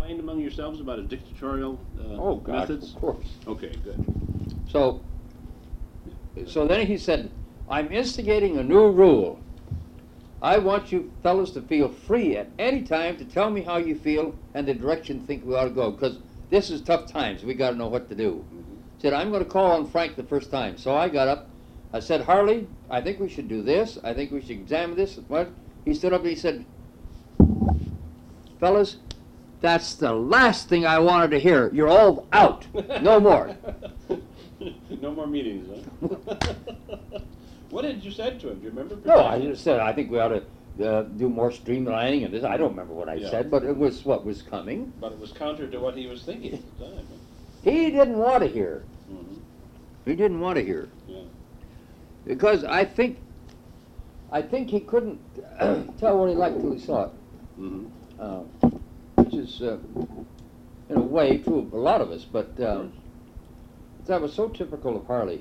mind among yourselves about his dictatorial Oh, God, methods? of course. Okay, good. So then he said, I'm instigating a new rule. I want you fellows to feel free at any time to tell me how you feel and the direction you think we ought to go, because this is tough times. We got to know what to do. Said, I'm going to call on Frank the first time. So I got up. I said, Harley, I think we should do this. I think we should examine this. What? He stood up and he said, fellas, that's the last thing I wanted to hear. You're all out. No more. No more meetings, huh? What did you say to him? Do you remember? No, I just said, I think we ought to do more streamlining and this. I don't remember what I said, but it was what was coming. But it was counter to what he was thinking at the time. He didn't want to hear. Mm-hmm. He didn't want to hear. Yeah. Because I think he couldn't tell what he liked till he saw it. Mm-hmm. Which is, in a way, true of a lot of us, but that was so typical of Harley.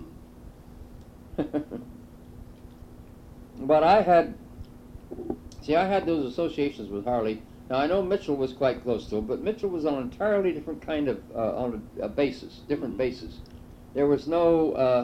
But I had those associations with Harley. Now, I know Mitchell was quite close to him, but Mitchell was on an entirely different kind of, on a basis, different basis. There was no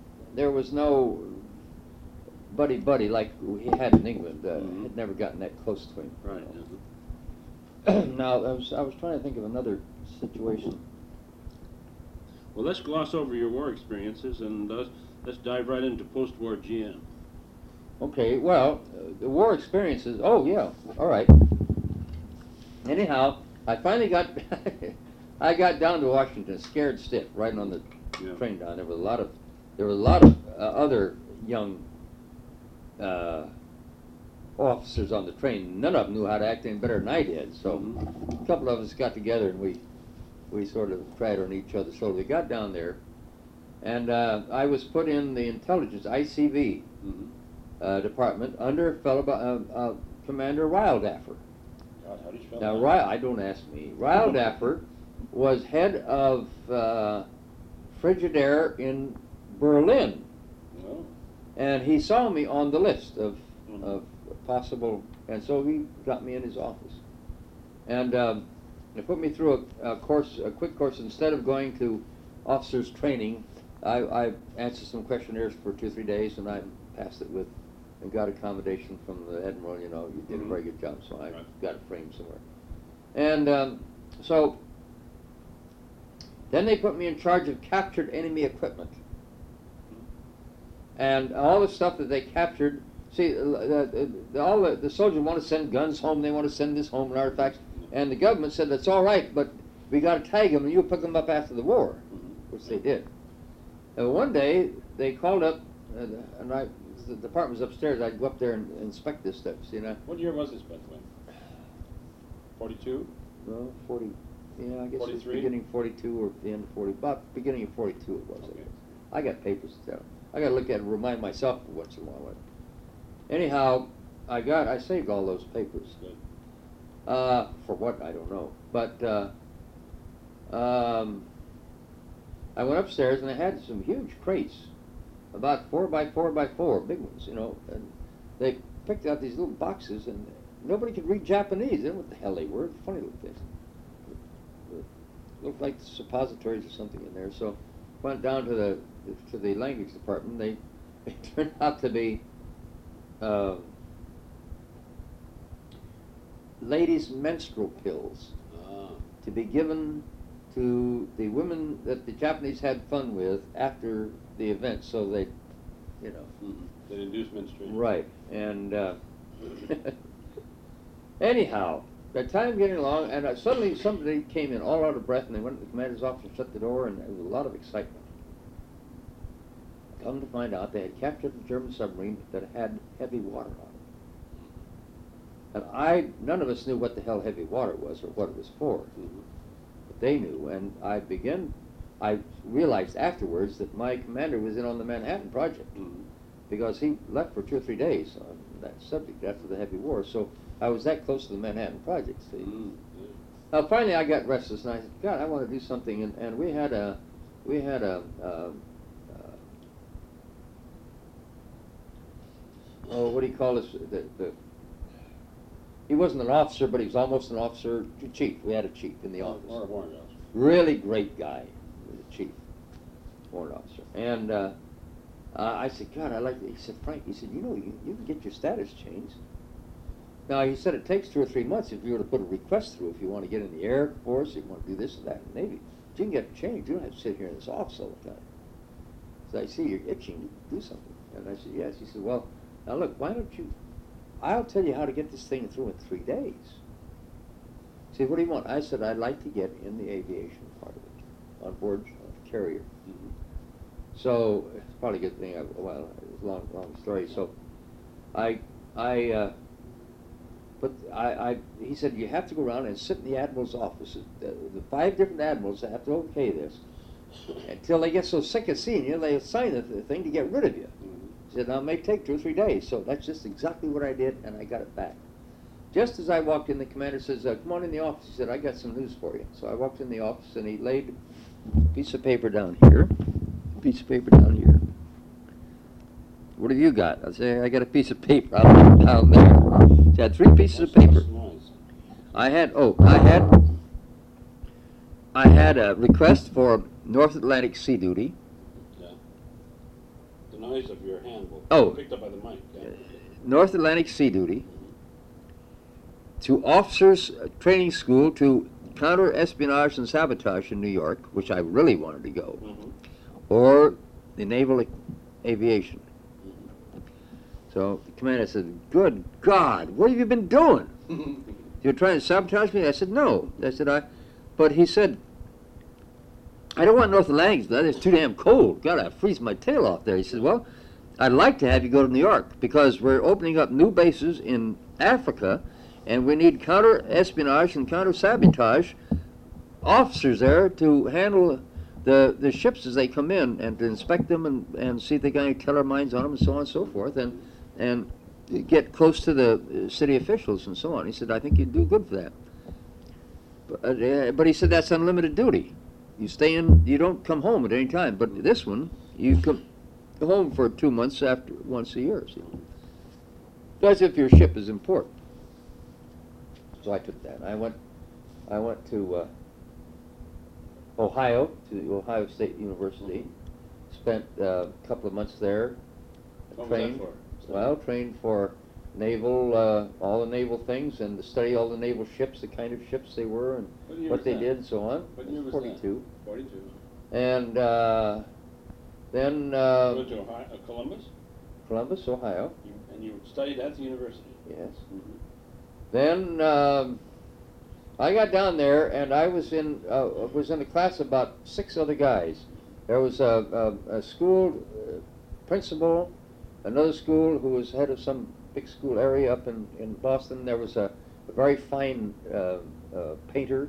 buddy-buddy like we had in England. Had never gotten that close to him. Right. Now, I was trying to think of another situation. Well, let's gloss over your war experiences and let's dive right into post-war GM. Okay, well, the war experiences, oh yeah, all right. Anyhow, I finally got, I got down to Washington, scared stiff, riding on the train down. There were a lot of other young officers on the train. None of them knew how to act any better than I did. So a couple of us got together and we sort of tried on each other. So we got down there, and I was put in the intelligence ICV department under fellow Commander Rildaffer. God, how did you spell Now, that? I don't ask me. Rildaffer was head of Frigidaire in Berlin, and he saw me on the list of possible, and so he got me in his office, and they put me through a quick course. Instead of going to officers training, I answered some questionnaires for 2 or 3 days, and I passed it with, and got accommodation from the Admiral. You know, you did a very good job, so I got it framed somewhere. And so then they put me in charge of captured enemy equipment. And all the stuff that they captured, see, all the soldiers want to send guns home, they want to send this home and artifacts, and the government said, that's all right, but we got to tag them and you pick them up after the war, which they did. And one day, they called up, and the department was upstairs, I'd go up there and inspect this stuff, see, and What year was this, by the way? 42? No, 40, yeah, I guess it was 43? beginning 42 or the end of 40, about beginning of 42 it was. Okay. I got papers to tell. I got to look at it and remind myself once in a while. Anyhow, I saved all those papers. Good. For what, I don't know. But I went upstairs and I had some huge crates, about 4 by 4 by 4, big ones, you know, and they picked out these little boxes and nobody could read Japanese. They didn't know what the hell they were. Funny little things. Looked like suppositories or something in there. So went down to the language department. They turned out to be ladies' menstrual pills to be given to the women that the Japanese had fun with after the event, so they, you know. That induced menstruation. Right, and anyhow, the time getting along, and suddenly somebody came in all out of breath, and they went to the commander's office and shut the door, and there was a lot of excitement. Come to find out, they had captured a German submarine that had heavy water on it. And none of us knew what the hell heavy water was or what it was for. But they knew, and I realized afterwards that my commander was in on the Manhattan Project because he left for 2 or 3 days on that subject after the heavy war. So I was that close to the Manhattan Project, see. Now finally I got restless and I said, God, I want to do something, and we had a what do you call this? he wasn't an officer, but he was almost an officer, chief. We had a chief in the office. Warrant officer. Really great guy, the chief, warrant officer. And I said, God, I like it. He said, Frank, he said, you know, you can get your status changed. Now, he said it takes 2 or 3 months if you were to put a request through, if you want to get in the Air Force, if you want to do this and that in the Navy. But you can get it changed. You don't have to sit here in this office all the time. So I see you're itching to do something. And I said, yes. He said, well, now look, why don't you, I'll tell you how to get this thing through in 3 days. He said, what do you want? I said, I'd like to get in the aviation part of it, on board a carrier. Mm-hmm. So, it's probably a good thing, well, it's a long story. So, he said, you have to go around and sit in the admiral's office. The 5 different admirals have to okay this. Until they get so sick of seeing you, they sign the thing to get rid of you. Mm-hmm. He said, now it may take 2 or 3 days. So that's just exactly what I did, and I got it back. Just as I walked in, the commander says, come on in the office. He said, I got some news for you. So I walked in the office, and he laid a piece of paper down here, a piece of paper down here. What have you got? I say, I got a piece of paper. I'll put it down there. He had 3 pieces of paper. I had a request for North Atlantic sea duty. Yeah. The noise of your hand will be picked up by the mic. Yeah. North Atlantic sea duty to officers training school to counter-espionage and sabotage in New York, which I really wanted to go, or the naval aviation. So the commander said, good God, what have you been doing? You're trying to sabotage me? I said, no. I said, but he said, I don't want North Atlantic, it's too damn cold. God, I'd freeze my tail off there. He said, well, I'd like to have you go to New York because we're opening up new bases in Africa and we need counter-espionage and counter-sabotage officers there to handle the ships as they come in and to inspect them and see if they got any teller mines on them and so on and so forth and get close to the city officials and so on. He said, I think you'd do good for that. But he said, that's unlimited duty. You stay in, you don't come home at any time. But this one, you come home for 2 months after once a year. See? That's if your ship is in port. So I took that. I went to Ohio, to the Ohio State University. Spent a couple of months there. Trained. What was that for? Well, trained for naval, all the naval things, and to study all the naval ships, the kind of ships they were, and what they did, and so on. What year was 42. That? 42. And then. You went to Ohio, Columbus? Columbus, Ohio. And you studied at the university? Yes. Mm-hmm. Then I got down there, and I was in a class of about 6 other guys. There was a school principal, another school who was head of some big school area up in Boston. There was a very fine painter,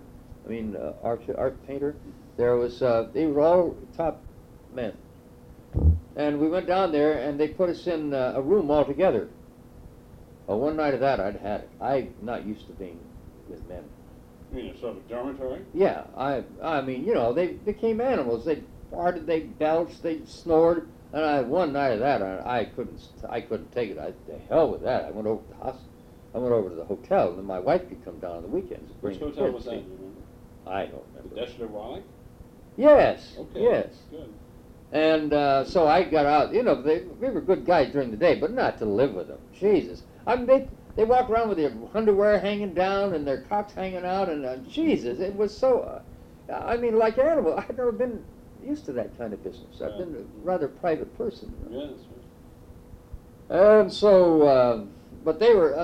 art painter. There was, they were all top men. And we went down there, and they put us in a room all together. Well, one night of that, I'd had it. I'm not used to being with men. You mean a sort of dormitory? Yeah, I mean, you know, they became animals. They farted, they belched, they snored. And one night of that, I couldn't take it. The hell with that. I went over to the hospital. I went over to the hotel, and then my wife could come down on the weekends. Which hotel was that? Do you remember? I don't remember. The Deschler Wallach? Yes. Okay. Yes. Good. And so I got out. You know, they were good guys during the day, but not to live with them. Jesus. I mean, they walk around with their underwear hanging down and their cocks hanging out, and Jesus, it was so. I mean, like animals. I've never been used to that kind of business. I've been a rather private person. Yeah, that's right. And so, but they were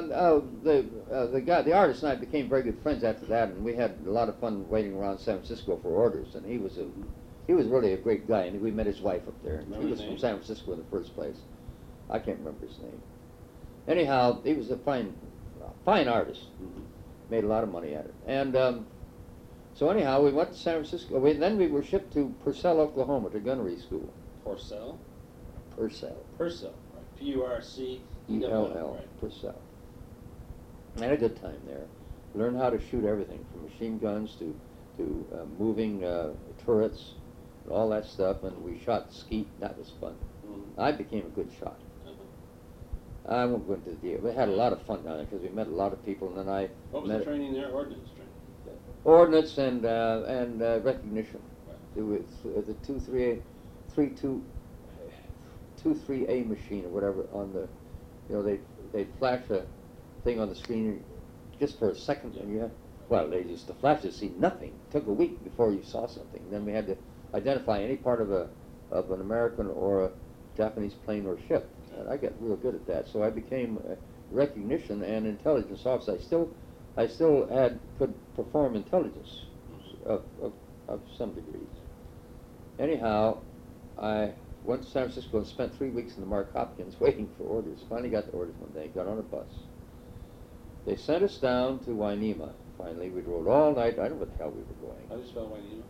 the artist and I became very good friends after that, and we had a lot of fun waiting around San Francisco for orders. And he was really a great guy, and we met his wife up there. And he was from San Francisco in the first place. I can't remember his name. Anyhow, he was a fine artist. Made a lot of money at it. And so anyhow, we went to San Francisco. Then we were shipped to Purcell, Oklahoma, to gunnery school. Purcell? Purcell. Purcell, right. P-U-R-C-E-L-L. Right. Purcell. I had a good time there. Learned how to shoot everything, from machine guns to moving turrets, and all that stuff. And we shot skeet. That was fun. I became a good shot. I won't go into the deal. We had a lot of fun down there because we met a lot of people, and then I What was met the training there? Ordnance training. ordnance and recognition. Right. It was the 23A machine or whatever on the, you know, they'd flash a thing on the screen just for a second, and you had, well, they used to flash to see nothing. It took a week before you saw something. Then we had to identify any part of an American or a Japanese plane or ship. And I got real good at that, so I became a recognition and intelligence officer. I still could perform intelligence of some degrees. Anyhow, I went to San Francisco and spent 3 weeks in the Mark Hopkins waiting for orders. Finally got the orders one day, got on a bus. They sent us down to Wainema. Finally, we rode all night. I don't know what the hell we were going. How do you spell Wainema?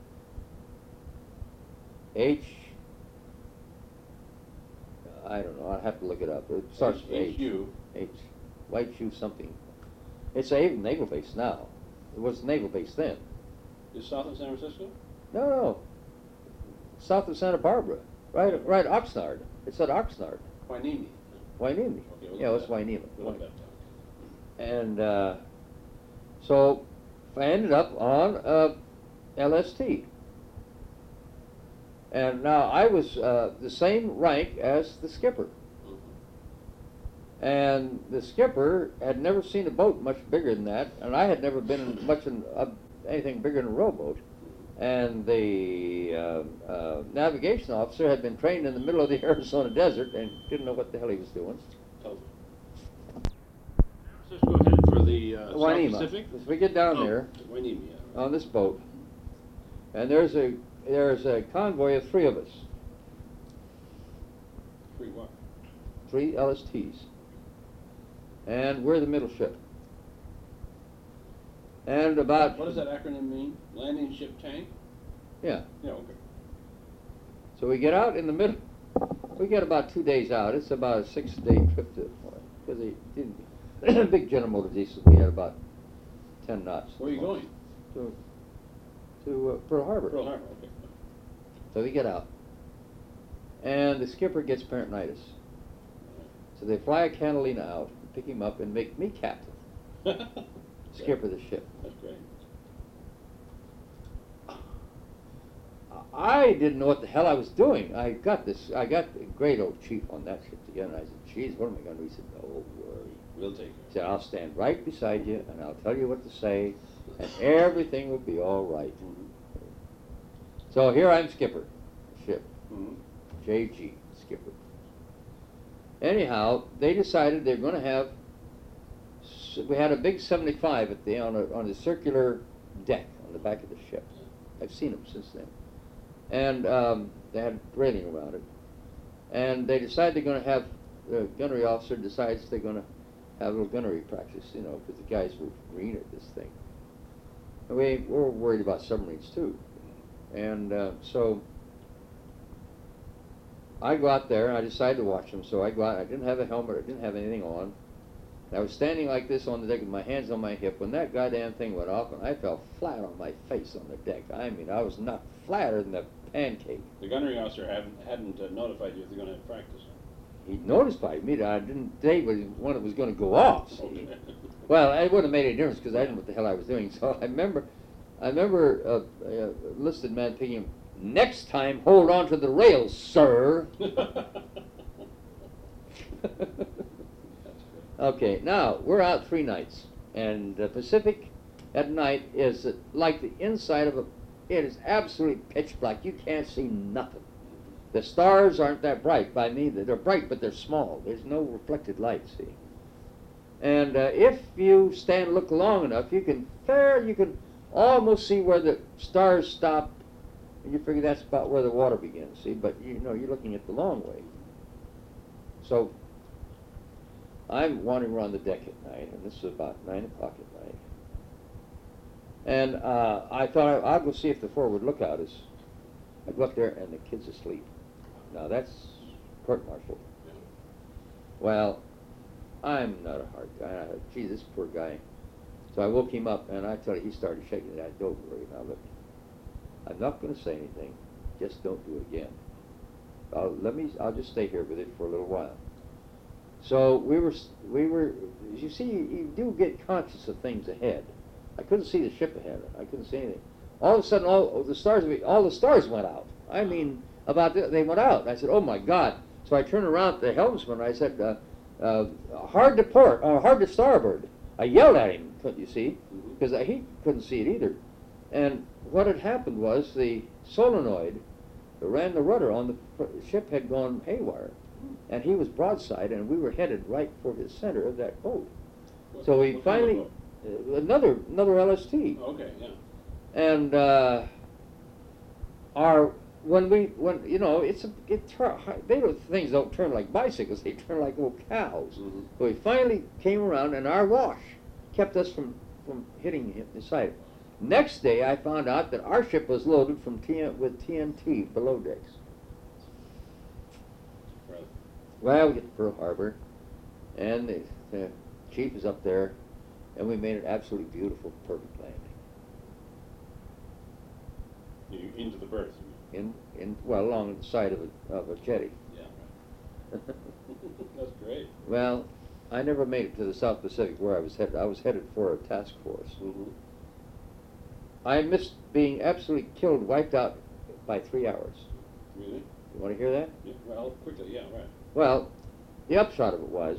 I don't know. I'll have to look it up. It starts with H. H. White Shoe something. It's a naval base now. It was a naval base then. Is south of San Francisco? No. South of Santa Barbara. Right, Oxnard. It's at Oxnard. Wainema. Wainema. Okay, yeah, it was Wainema. We'll look that down. And so I ended up on LST. And now I was the same rank as the skipper. And the skipper had never seen a boat much bigger than that, and I had never been in anything bigger than a rowboat. And the navigation officer had been trained in the middle of the Arizona desert and didn't know what the hell he was doing. San Francisco headed for the Wainema. South Pacific? As we get down there Wainema, yeah. on this boat, and there's a convoy of 3 of us. 3 what? 3 LSTs. And we're the middle ship. And about... What does that acronym mean? Landing Ship Tank? Yeah. Yeah, okay. So we get out in the middle. We get about 2 days out. It's about a 6-day trip to... Because they didn't... Big General Motors diesel, we had about 10 knots. Where are you going? To Pearl Harbor. Pearl Harbor, okay. So we get out. And the skipper gets peritonitis. So they fly a Catalina out, pick him up, and make me captain. Skipper the ship. That's great. I didn't know what the hell I was doing. I got the great old chief on that ship together, and I said, geez, what am I going to do? He said, don't worry. We'll take He care. said, I'll stand right beside you, and I'll tell you what to say, and everything will be all right. So here I'm skipper, ship, JG, skipper. Anyhow, they decided they're going to have, we had a big 75 on the circular deck on the back of the ship. I've seen them since then. And they had railing around it. And they decided they're going to have, the gunnery officer decides they're going to have a little gunnery practice, you know, because the guys were green at this thing. And we were worried about submarines too. And so I go out there and I decided to watch them. So I go out, I didn't have a helmet, I didn't have anything on. I was standing like this on the deck with my hands on my hip when that goddamn thing went off, and I fell flat on my face on the deck. I mean, I was knocked flatter than a pancake. The gunnery officer hadn't notified you if they're going to have practice. He notified me that I didn't say when it was going to go off. See? Okay. Well, it wouldn't have made any difference because I didn't know what the hell I was doing. So I remember a enlisted man picking him, next time hold on to the rails, sir. Okay, now we're out 3 nights, and the Pacific at night is like the inside of it is absolutely pitch black. You can't see nothing. The stars aren't that bright by me. They're bright, but they're small. There's no reflected light, see. And if you stand and look long enough, you can almost see where the stars stop, and you figure that's about where the water begins, see. But you know, you're looking at the long way. So I'm wandering around the deck at night, and this is about 9 o'clock at night. And I thought I'll go see if the forward lookout is. I go up there, and the kid's asleep. Now that's court-martial. Well, I'm not a hard guy. I thought, gee, this poor guy. So I woke him up, and I tell you, he started shaking his head. Don't worry. Now look, I'm not going to say anything. Just don't do it again. I'll just stay here with it for a little while. So we were, you see, you do get conscious of things ahead. I couldn't see the ship ahead. I couldn't see anything. All of a sudden, all the stars went out. I mean, they went out. I said, "Oh my God!" So I turned around to the helmsman. I said, "Hard to port, hard to starboard." I yelled at him. You see, because he couldn't see it either. And what had happened was the solenoid that ran the rudder on the ship had gone haywire, and he was broadside, and we were headed right for the center of that boat. So we finally another LST. Okay, yeah. And things don't turn like bicycles; they turn like little cows. So we finally came around, and our wash kept us from hitting the side. Next day, I found out that our ship was loaded with TNT below decks. Right. Well, we get to Pearl Harbor, and the chief is up there, and we made an absolutely beautiful, perfect landing. Into the berth. Well, along the side of a jetty. Yeah. Right. That's great. Well, I never made it to the South Pacific where I was headed. I was headed for a task force. I missed being absolutely killed, wiped out by 3 hours. Really? You want to hear that? Yeah, well, quickly, yeah, right. Well, the upshot of it was,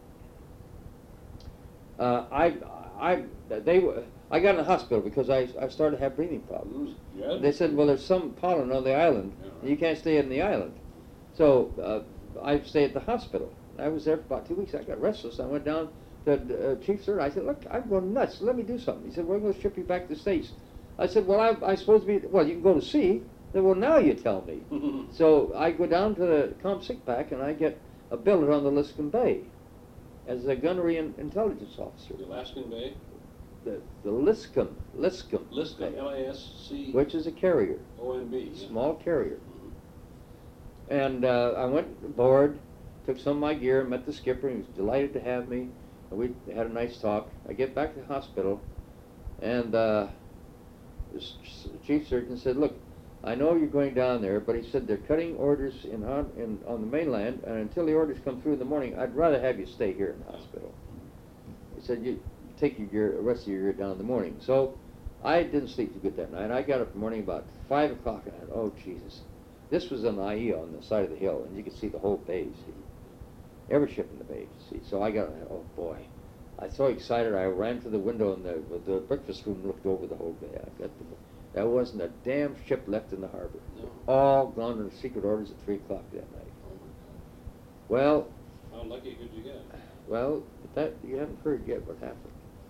I got in the hospital because I started to have breathing problems. Yeah. They said, well, there's some pollen on the island. Yeah, right. And you can't stay in the island. So I stayed at the hospital. I was there for about 2 weeks. I got restless. I went down to Chief Sir. I said, look, I'm going nuts. Let me do something. He said, we're going to ship you back to the States. I said, well, I supposed to be, well, you can go to sea. He said, well, now you tell me. So I go down to the ComSig pack, and I get a billet on the Liscum Bay as a gunnery and intelligence officer. The Alaskan Bay? The Liscum Liscum, Bay, L-A-S-C. which is a carrier, O-N-B. Yeah. small carrier. And I went aboard, took some of my gear, met the skipper. He was delighted to have me. And we had a nice talk. I get back to the hospital, and the chief surgeon said, look, I know you're going down there, but he said they're cutting orders on the mainland, and until the orders come through in the morning, I'd rather have you stay here in the hospital. He said, you take your gear, the rest of your gear down in the morning. So I didn't sleep too good that night. I got up in the morning about 5 o'clock, and I thought, oh, Jesus. This was an IE on the side of the hill, and you could see the whole bay, see. Every ship in the bay, see. So I got, oh, boy. I was so excited, I ran to the window in the breakfast room and looked over the whole bay. There wasn't a damn ship left in the harbor. No. All gone to the secret orders at 3 o'clock that night. Oh, my God. Well. How lucky could you get? Well, you haven't heard yet what happened.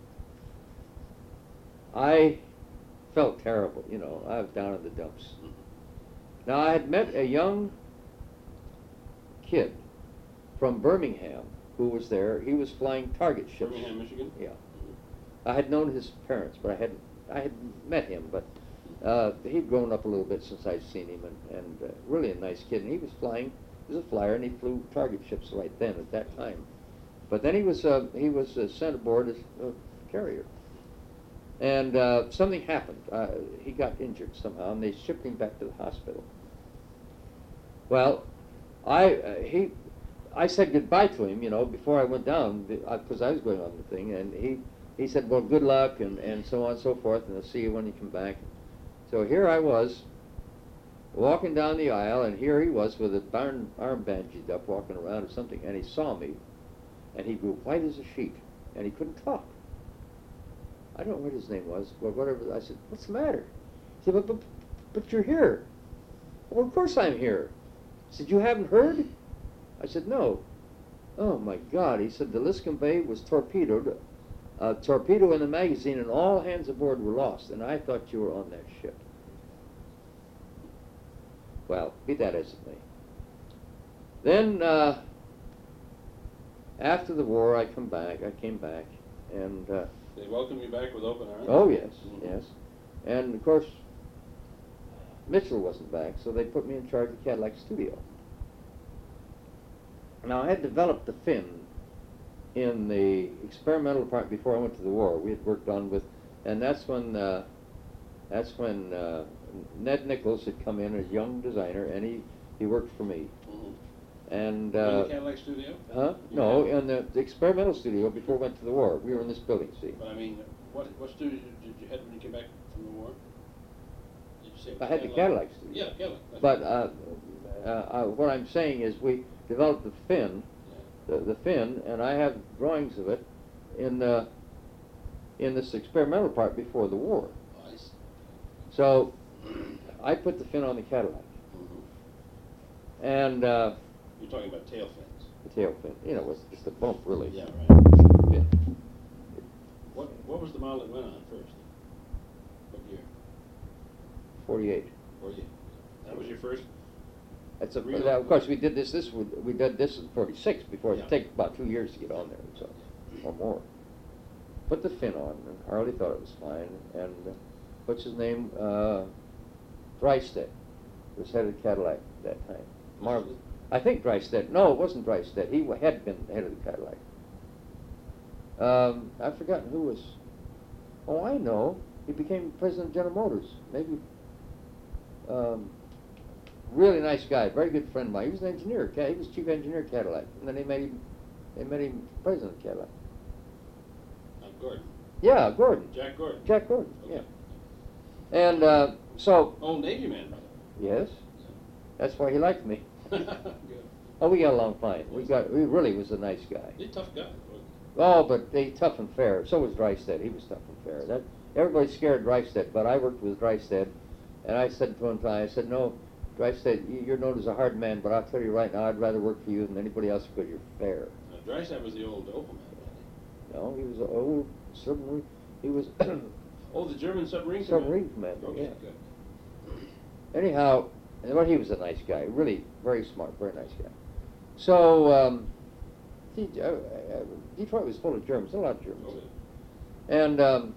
I felt terrible, you know. I was down in the dumps. Now, I had met a young kid from Birmingham who was there. He was flying target ships. Birmingham, Michigan? Yeah. I had known his parents, but I had met him, but he'd grown up a little bit since I'd seen him, and really a nice kid. And he was a flyer, and he flew target ships right then at that time. But then he was sent aboard as a carrier. And something happened. He got injured somehow, and they shipped him back to the hospital. Well, I said goodbye to him, you know, before I went down, because I was going on the thing, and he said, well, good luck, and so on and so forth, and I'll see you when you come back. So here I was, walking down the aisle, and here he was with a arm bandaged up, walking around or something, and he saw me, and he grew white as a sheet, and he couldn't talk. I don't know what his name was, but whatever. I said, what's the matter? He said, but you're here. Well, of course I'm here. He said, you haven't heard? I said, no. Oh, my God. He said, the Liscum Bay was torpedoed. Torpedo in the magazine, and all hands aboard were lost, and I thought you were on that ship. Well, be that as it may. Then, after the war, I came back, and... They welcomed you back with open arms? Oh, yes, yes. And, of course, Mitchell wasn't back, so they put me in charge of Cadillac Studio. Now, I had developed the fin in the experimental department before I went to the war. We had worked on with, and that's when Ned Nichols had come in as young designer, and he worked for me. And in the Cadillac studio? huh? No, in the experimental studio before we went to the war. We were in this building, see. But I mean, what studio did you head when you came back from the war? Did you say it was I had the Cadillac studio. Yeah, Cadillac. But what I'm saying is we developed the fin, the fin, and I have drawings of it in this experimental part before the war. Oh, I see. So I put the fin on the Cadillac, and You're talking about tail fins. the tail fin. You know, it was just a bump, really. Yeah, right. Fin. What was the model it went on first? What year? 48. 48. That was your first? That's a, Real- now, of course, we did this we did this in 46 before. Yeah. It took about 2 years to get on there, so or more. Put the fin on, and Harley thought it was fine. And what's his name? Drystead was head of Cadillac at that time. Marvin. I think Drystead. No, it wasn't Drystead. He had been head of the Cadillac. I've forgotten who was. Oh, I know. He became president of General Motors. Maybe. Really nice guy, very good friend of mine. He was an engineer. He was chief engineer at Cadillac, and then they made him president of Cadillac. Gordon. Yeah, Gordon. Jack Gordon. Jack Gordon. Okay. Yeah. And so. Old Navy man, brother. Yes. That's why he liked me. Good. Oh, we got along fine. We really was a nice guy. He's a tough guy. Oh, but they tough and fair. So was Drystead. He was tough and fair. That everybody scared Drystead, but I worked with Drystead, and I said to him one time, I said, no, Drystead, you're known as a hard man, but I'll tell you right now, I'd rather work for you than anybody else because you're fair. Drystead was the old Opel man, No, he was an old submarine. He was oh, the German submarine submarine commander. Okay, Yeah. good. Anyhow, but he was a nice guy. Really, very smart, very nice guy. So Detroit was full of Germans, a lot of Germans. Okay. And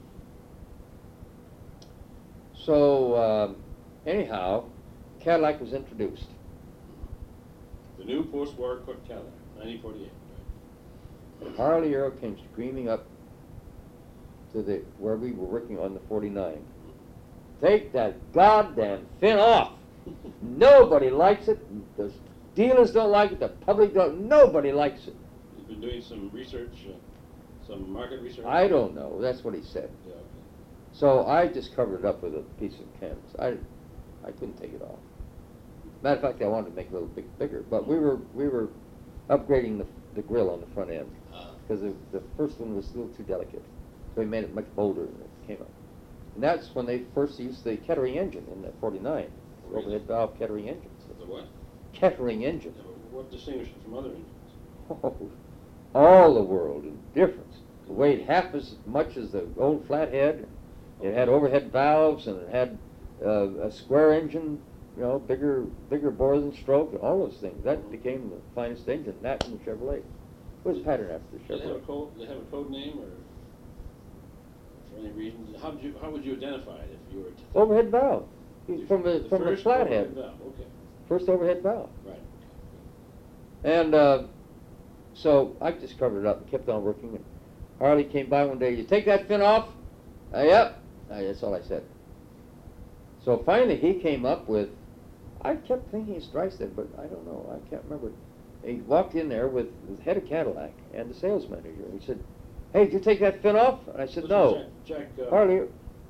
anyhow, Cadillac was introduced. The new post-war Cadillac, 1948. And Harley Arrow came screaming up to where we were working on the 49. Take that goddamn fin off! Nobody likes it. The dealers don't like it. The public don't. Nobody likes it. You've been doing some research, some market research? I don't know. That's what he said. Yeah, okay. So I just covered it up with a piece of canvas. I couldn't take it off. Matter of fact, I wanted to make it a little bigger, but we were upgrading the grill on the front end because the first one was a little too delicate, so we made it much bolder and it came up. And that's when they first used the Kettering engine in the 49, Really? overhead valve Kettering engines. The what? Kettering engine. Yeah, but what distinguished it from other engines? Oh, all the world in difference. It weighed half as much as the old flathead. It had overhead valves, and it had a square engine, you know, bigger bore than stroke, all those things. That became the finest engine, that and the Chevrolet. It was patterned after the Did Chevrolet. they have a code name, or for any reason? How would you identify it if you were to... Overhead valve. From the first flathead. overhead valve, okay. First overhead valve. Right. And so I just covered it up and kept on working. And Harley came by one day. You take that fin off? Yep. That's all I said. So finally he came up with, I kept thinking it's Drystead, but I don't know. I can't remember. He walked in there with the head of Cadillac and the sales manager. He said, hey, did you take that fin off? And I said, This no. was Jack Harley,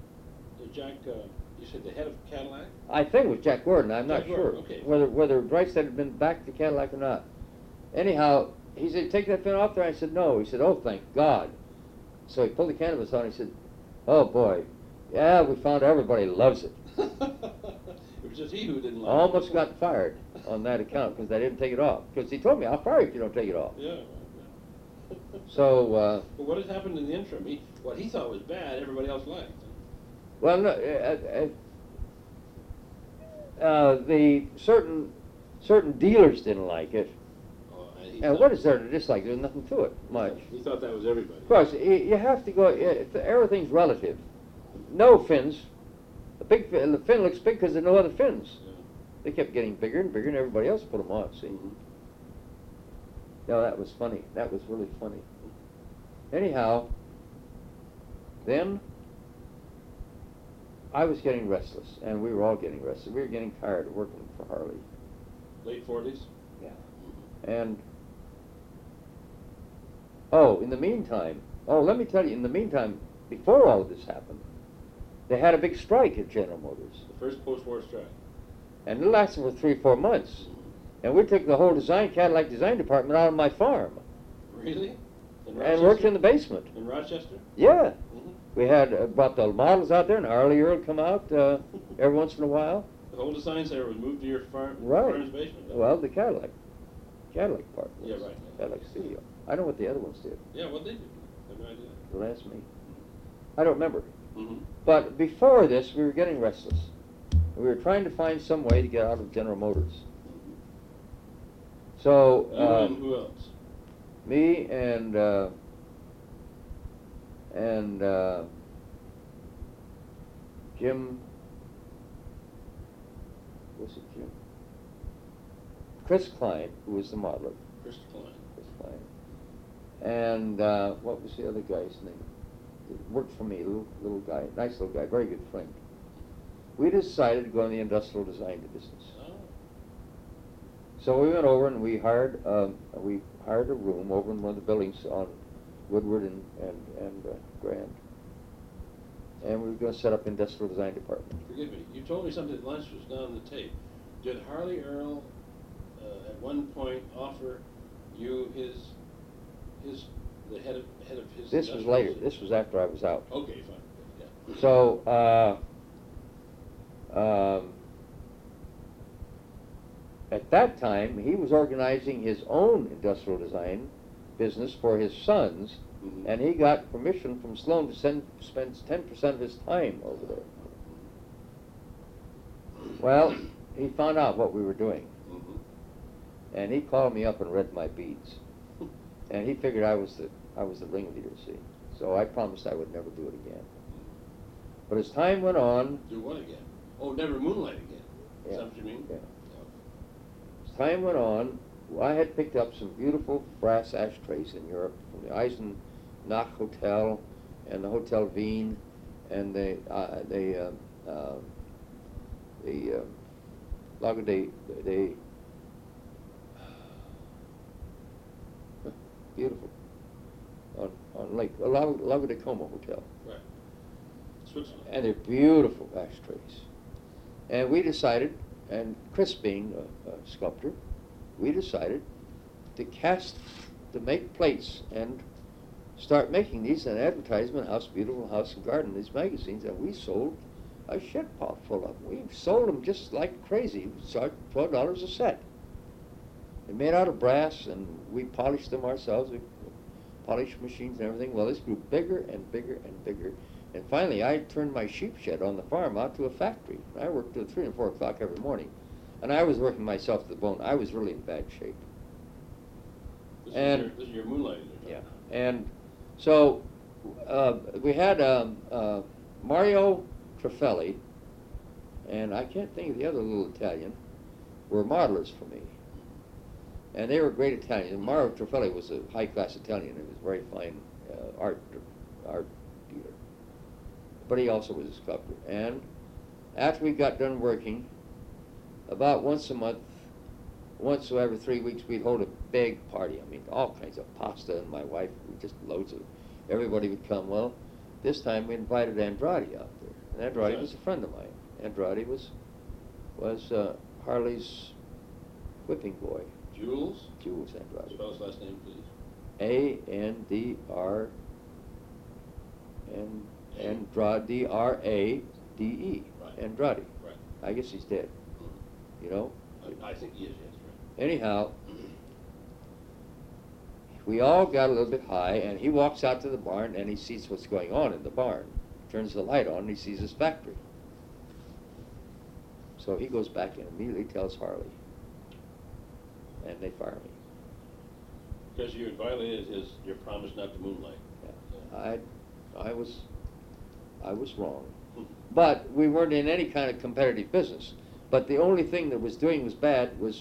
you said the head of Cadillac? I think it was Jack Gordon. I'm not Jack sure Gordon, okay. whether Drystead had been back to Cadillac or not. Anyhow, he said, take that fin off there? I said, no. He said, oh, thank God. So he pulled the canvas on. He said, oh, boy. Yeah, we found everybody loves it. It was just he who didn't like it. Almost got fired on that account because I didn't take it off. Because he told me, I'll fire you if you don't take it off. Yeah. So, But what had happened in the interim? What he thought was bad, everybody else liked. well, no, the certain dealers didn't like it. Oh, And what is there to dislike? There's nothing to it, much. He thought that was everybody. Of course, you have to go, everything's relative. No fins. The fin looks big because there are no other fins. Yeah. They kept getting bigger and bigger, and everybody else put them on, see? Mhm. No, that was funny. That was really funny. Anyhow, then I was getting restless, and we were all getting restless. We were getting tired of working for Harley. Late 40s? Yeah. And, oh, in the meantime, oh, let me tell you, in the meantime, before all of this happened, they had a big strike at General Motors. The first post-war strike. And it lasted for 3 or 4 months. And we took the whole Cadillac design department out of my farm. Really? And worked in the basement. In Rochester? Yeah. We had brought the models out there, and Harley Earl come out every once in a while. The whole design center was moved to your farm's basement? Well, the Cadillac part. Yeah, right. Cadillac Studio. I know what the other ones did. Yeah, what they did. I have no idea. Don't ask me. I don't remember. Mm-hmm. But before this, we were getting restless. We were trying to find some way to get out of General Motors. So, You and who else? me and Jim, was it Jim? Chris Klein, who was the modeler. Chris Klein. Chris Klein. And what was the other guy's name? It worked for me, little guy, nice little guy, very good friend. We decided to go in the industrial design business. Oh. So we went over and we hired a room over in one of the buildings on Woodward and Grand. And we were going to set up industrial design department. Forgive me. You told me something at lunch was not on the tape. Did Harley Earl at one point offer you the head of his? This was later. This was after I was out. Okay, fine. Yeah. So at that time, he was organizing his own industrial design business for his sons, and he got permission from Sloan to spend 10% of his time over there. Well, he found out what we were doing, and he called me up and read my beads, and he figured I was the ringleader. See, so I promised I would never do it again. But as time went on, do what again? Oh, never moonlight again. Yeah. Is that what you mean? Yeah. As time went on, I had picked up some beautiful brass ashtrays in Europe from the Eisenach Hotel and the Hotel Wien and the Lago de beautiful on Lake Lago de Como Hotel. Right. Switzerland. And they're beautiful ashtrays. And we decided, and Chris being a sculptor, we decided to make plates and start making these in Advertisement House, Beautiful House and Garden, these magazines, and we sold a shed pot full of them. We sold them just like crazy. We charged $12 a set. They're made out of brass, and we polished them ourselves. We polished machines and everything. Well, this grew bigger and bigger and bigger. And finally, I turned my sheep shed on the farm out to a factory. I worked till 3 and 4 o'clock every morning. And I was working myself to the bone. I was really in bad shape. This is your moonlighting. Yeah. And so we had Mario Trafelli, and I can't think of the other little Italian, were modelers for me. And they were great Italians. And Mario Trafelli was a high-class Italian. He was a very fine art dealer. But he also was a sculptor. And after we got done working, about once a month, once every 3 weeks, we'd hold a big party. I mean, all kinds of pasta, and my wife, just loads of, everybody would come. Well, this time we invited Andrade out there. And Andrade was a friend of mine. Andrade was Harley's whipping boy. Jules? Jules Andrade. Spell his last name, please. Andrade, D-R-A-D-E. Right. Andrade. Right. I guess he's dead. You know? I think he is, yes, right. Anyhow, we all got a little bit high, and he walks out to the barn, and he sees what's going on in the barn. Turns the light on, and he sees his factory. So he goes back and immediately tells Harley, and they fire me. Because you had violated your promise not to moonlight. Yeah. I was wrong. But we weren't in any kind of competitive business. But the only thing that was bad was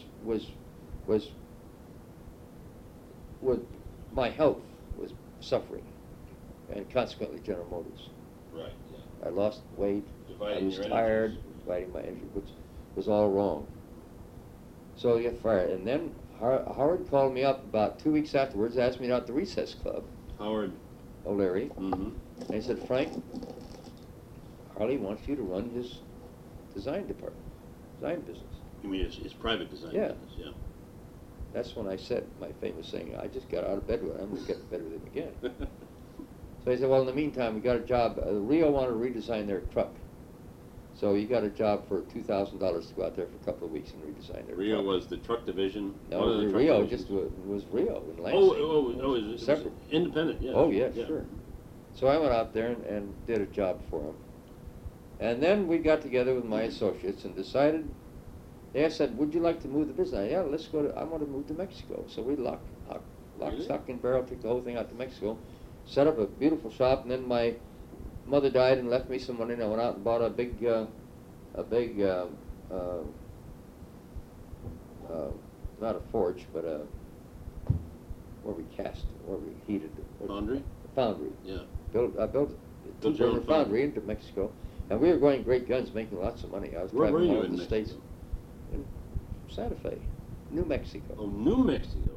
my health was suffering, and consequently General Motors. Right. Yeah. I lost weight. Dividing I was your tired. energies. Dividing my energy, which was all wrong. So I got fired, and then Howard called me up about 2 weeks afterwards, asked me out at the Recess Club. Howard O'Leary. Mm-hmm. And he said, Frank, Harley wants you to run his design department, design business. You mean his private design Yeah. business? Yeah. That's when I said my famous saying, I just got out of bed with him, I'm going to get in bed with him again. So he said, well, in the meantime, we got a job. Rio wanted to redesign their truck. So you got a job for $2,000 to go out there for a couple of weeks and redesign their Rio truck. was the truck division? No, One of the truck Rio divisions? just was Rio in Lansing. It was separate. independent, yeah. Oh, yeah, sure. So I went out there and did a job for him. And then we got together with my associates and decided, they said, would you like to move the business? Yeah, let's go I want to move to Mexico. So we lock, Really? stock, and barrel, took the whole thing out to Mexico, set up a beautiful shop, and then my mother died and left me some money, and I went out and bought a big not a forge, but where we heated. Foundry? Foundry. Yeah. I built Built a your own foundry foundry. into Mexico, and we were going great guns, making lots of money. I was Where were traveling you all over in the States. Mexico? In Santa Fe, New Mexico. Oh, New Mexico.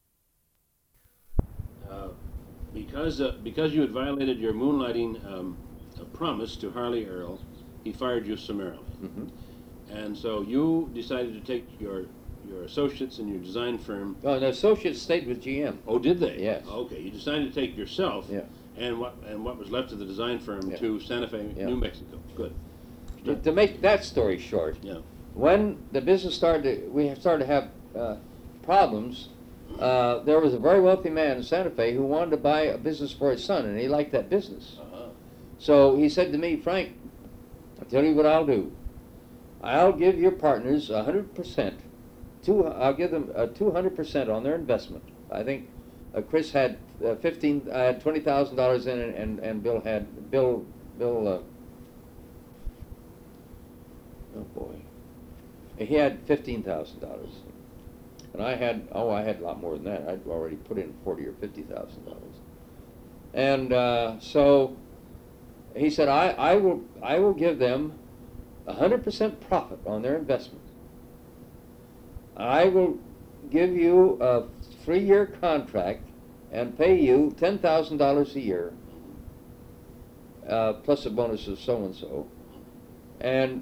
Because you had violated your moonlighting promise to Harley Earl, he fired you summarily. Mm-hmm. And so you decided to take your associates and your design firm. Oh, and the associates stayed with GM. Oh, did they? Yes. Okay, you decided to take yourself Yeah. and what was left of the design firm Yeah. to Santa Fe, Yeah. New Mexico. Good. To make that story short, Yeah. when the business we started to have problems. There was a very wealthy man in Santa Fe who wanted to buy a business for his son, and he liked that business. Uh-huh. So he said to me, Frank, I'll tell you what I'll do. I'll give your partners 100%. I'll give them 200% on their investment. I think Chris had $20,000 in it, and Bill had he had $15,000. And I had a lot more than that. I'd already put in $40,000 or $50,000. And so he said, I will give them 100% profit on their investment. I will give you a 3-year contract and pay you $10,000 a year, plus a bonus of so and so. And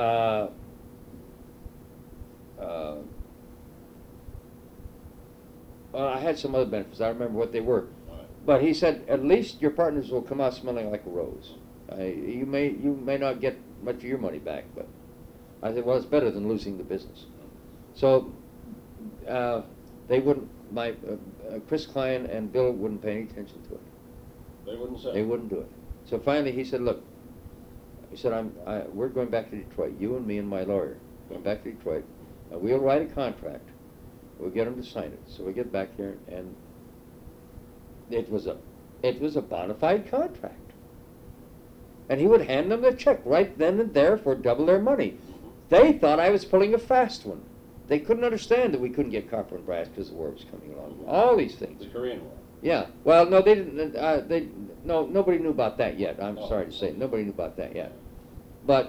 I had some other benefits. I don't remember what they were. But he said, at least your partners will come out smelling like a rose. You may not get much of your money back, but I said, well, it's better than losing the business. So they wouldn't. Chris Klein and Bill wouldn't pay any attention to it. They wouldn't say. They wouldn't do it. So finally, he said, look. He said, we're going back to Detroit. You and me and my lawyer going back to Detroit. And we'll write a contract. We'll get them to sign it. So we get back here, and it was a bona fide contract. And he would hand them the check right then and there for double their money. They thought I was pulling a fast one. They couldn't understand that we couldn't get copper and brass because the war was coming along. All these things. The Korean War. Yeah. Well, no, they didn't. Nobody knew about that yet. I'm sorry to say, nobody knew about that yet. But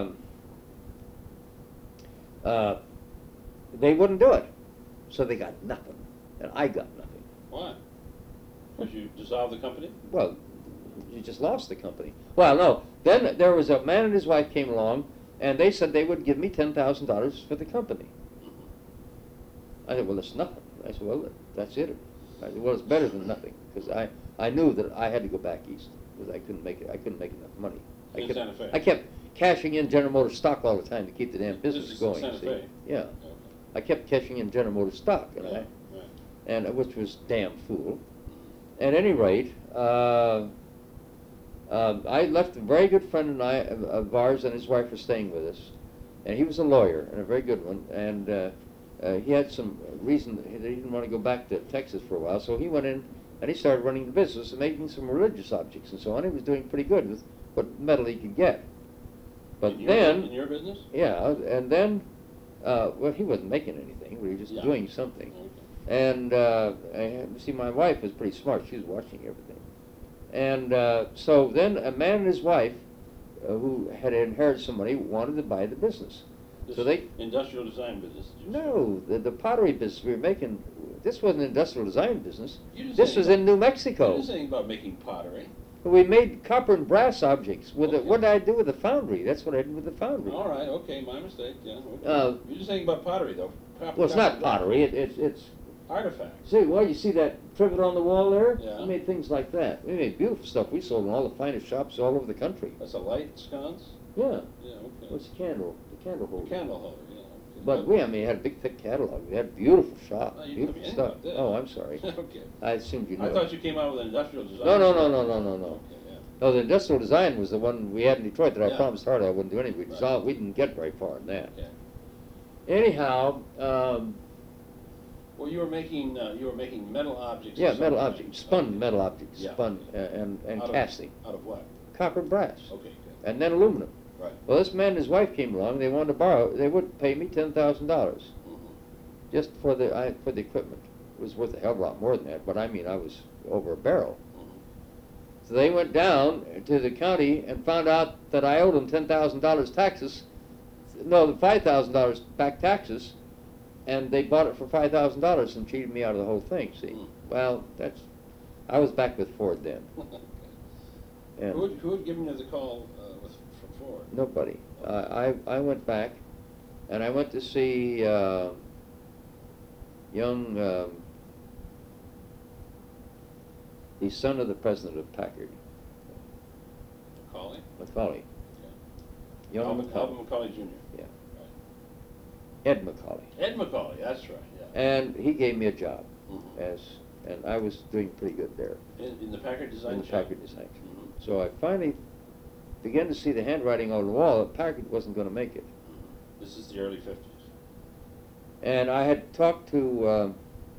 they wouldn't do it, so they got nothing, and I got nothing. Why? Because you dissolved the company? Well, you just lost the company. Well, no. Then there was a man and his wife came along, and they said they would give me $10,000 for the company. I said, well, it's nothing. I said, well, that's it. I said, well, it's better than nothing, because I knew that I had to go back east, because I couldn't make enough money. Santa Fe. I kept cashing in General Motors stock all the time to keep the damn business This is going. Santa see? Fe. Yeah. Okay. I kept cashing in General Motors stock, and Right. which was damn fool. At any rate, I left a very good friend of ours, and his wife were staying with us, and he was a lawyer and a very good one, and he had some reason that he didn't want to go back to Texas for a while, so he went in and he started running the business and making some religious objects and so on. He was doing pretty good with what metal he could get. But in your business? Yeah, and then, well, he wasn't making anything, but he was just doing something. Okay. And see, my wife was pretty smart. She was watching everything. And so then a man and his wife, who had inherited some money, wanted to buy the business. This So they industrial design business. Did you no the pottery business we were making. This wasn't an industrial design business. say? You didn't This say was about- in New You Mexico. didn't say anything about making pottery. We made copper and brass objects with Okay. it. What did I do with the foundry? That's what I did with the foundry. All right, okay, my mistake, yeah. Okay. You're just saying about pottery, though. Well, it's not pottery. It's artifacts. See, well, you see that trivet on the wall there? Yeah. We made things like that. We made beautiful stuff. We sold in all the finest shops all over the country. That's a light sconce? Yeah. Yeah, okay. What's the candle? The candle A holder. candle holder, yeah. Okay. But we, I mean, had a big, thick catalog. We had beautiful shop, Oh, you beautiful told me stuff. about this. Oh, I'm sorry. Okay. I assumed you knew. I thought you came out with an industrial design. No, no, stuff. no, no, no, no, no. Okay, yeah. No, the industrial design was the one we had in Detroit that I Yeah. promised Harley I wouldn't do anything. Right. We didn't get very far in that. Okay. Anyhow, Well, you were making metal objects. yeah, of metal some objects, kind. spun Okay. metal objects, Yeah. spun and Out of- casting, Out of what? copper and brass, Okay, good. and then aluminum. Right. Well, this man and his wife came along. They wanted to borrow. They would pay me $10,000 Mhm. just for the equipment. It was worth a hell of a lot more than that, but I mean, I was over a barrel. Mhm. So they went down to the county and found out that I owed them $10,000 taxes. No, the $5,000 back taxes, and they bought it for $5,000 and cheated me out of the whole thing. See, Mm. well, I was back with Ford then, Okay. and Who had given you the call from Ford? nobody. I went back, and I went to see young. The son of the president of Packard, Macaulay? Macaulay. Okay. Young Alvin Macaulay. Macaulay Jr. Yeah. Right. Ed Macaulay. Ed Macaulay, that's right, yeah. And he gave me a job Mhm. and I was doing pretty good there In the Packard design in the shop? Packard design. Mhm. So I finally began to see the handwriting on the wall that Packard wasn't going to make it. Mhm. This is the early 50s. And I had talked to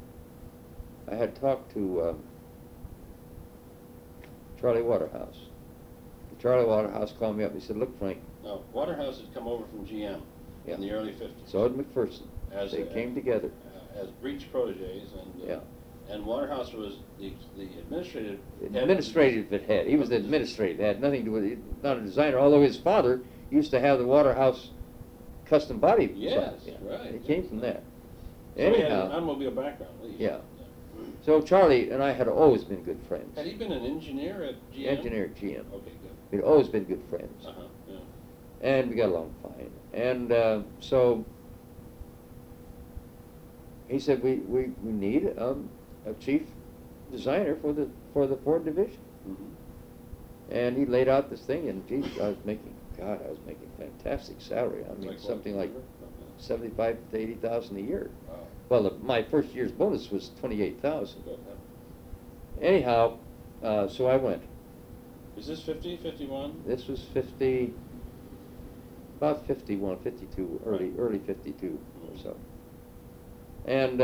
Charlie Waterhouse. Charlie Waterhouse called me up and he said, "Look, Frank." Now, Waterhouse had come over from GM Yeah. in the early 50s. So did McPherson. As They came together. As breech protégés, Yeah. and Waterhouse was the administrative head. Administrative head. He was the administrative. It had nothing to do with it. Not a designer, although his father used to have the Waterhouse custom body. Yes, design. right. It came from that. So he had an Anyhow, automobile background, at least. Yeah. so Charlie and I had always been good friends. Had he been an engineer at GM? Engineer at GM. Okay, good. We'd always been good friends. Uh-huh, yeah. And we got along fine. And so he said, we need a chief designer for the Ford division. Mhm. And he laid out this thing, and geez, I was making fantastic salary. I mean, Like what, something like remember? 75 to 80,000 a year. Wow. Well, my first year's bonus was 28,000. Good, huh? Anyhow, so I went. Is this 50, 51? This was about 51, 52, early 52 or so. And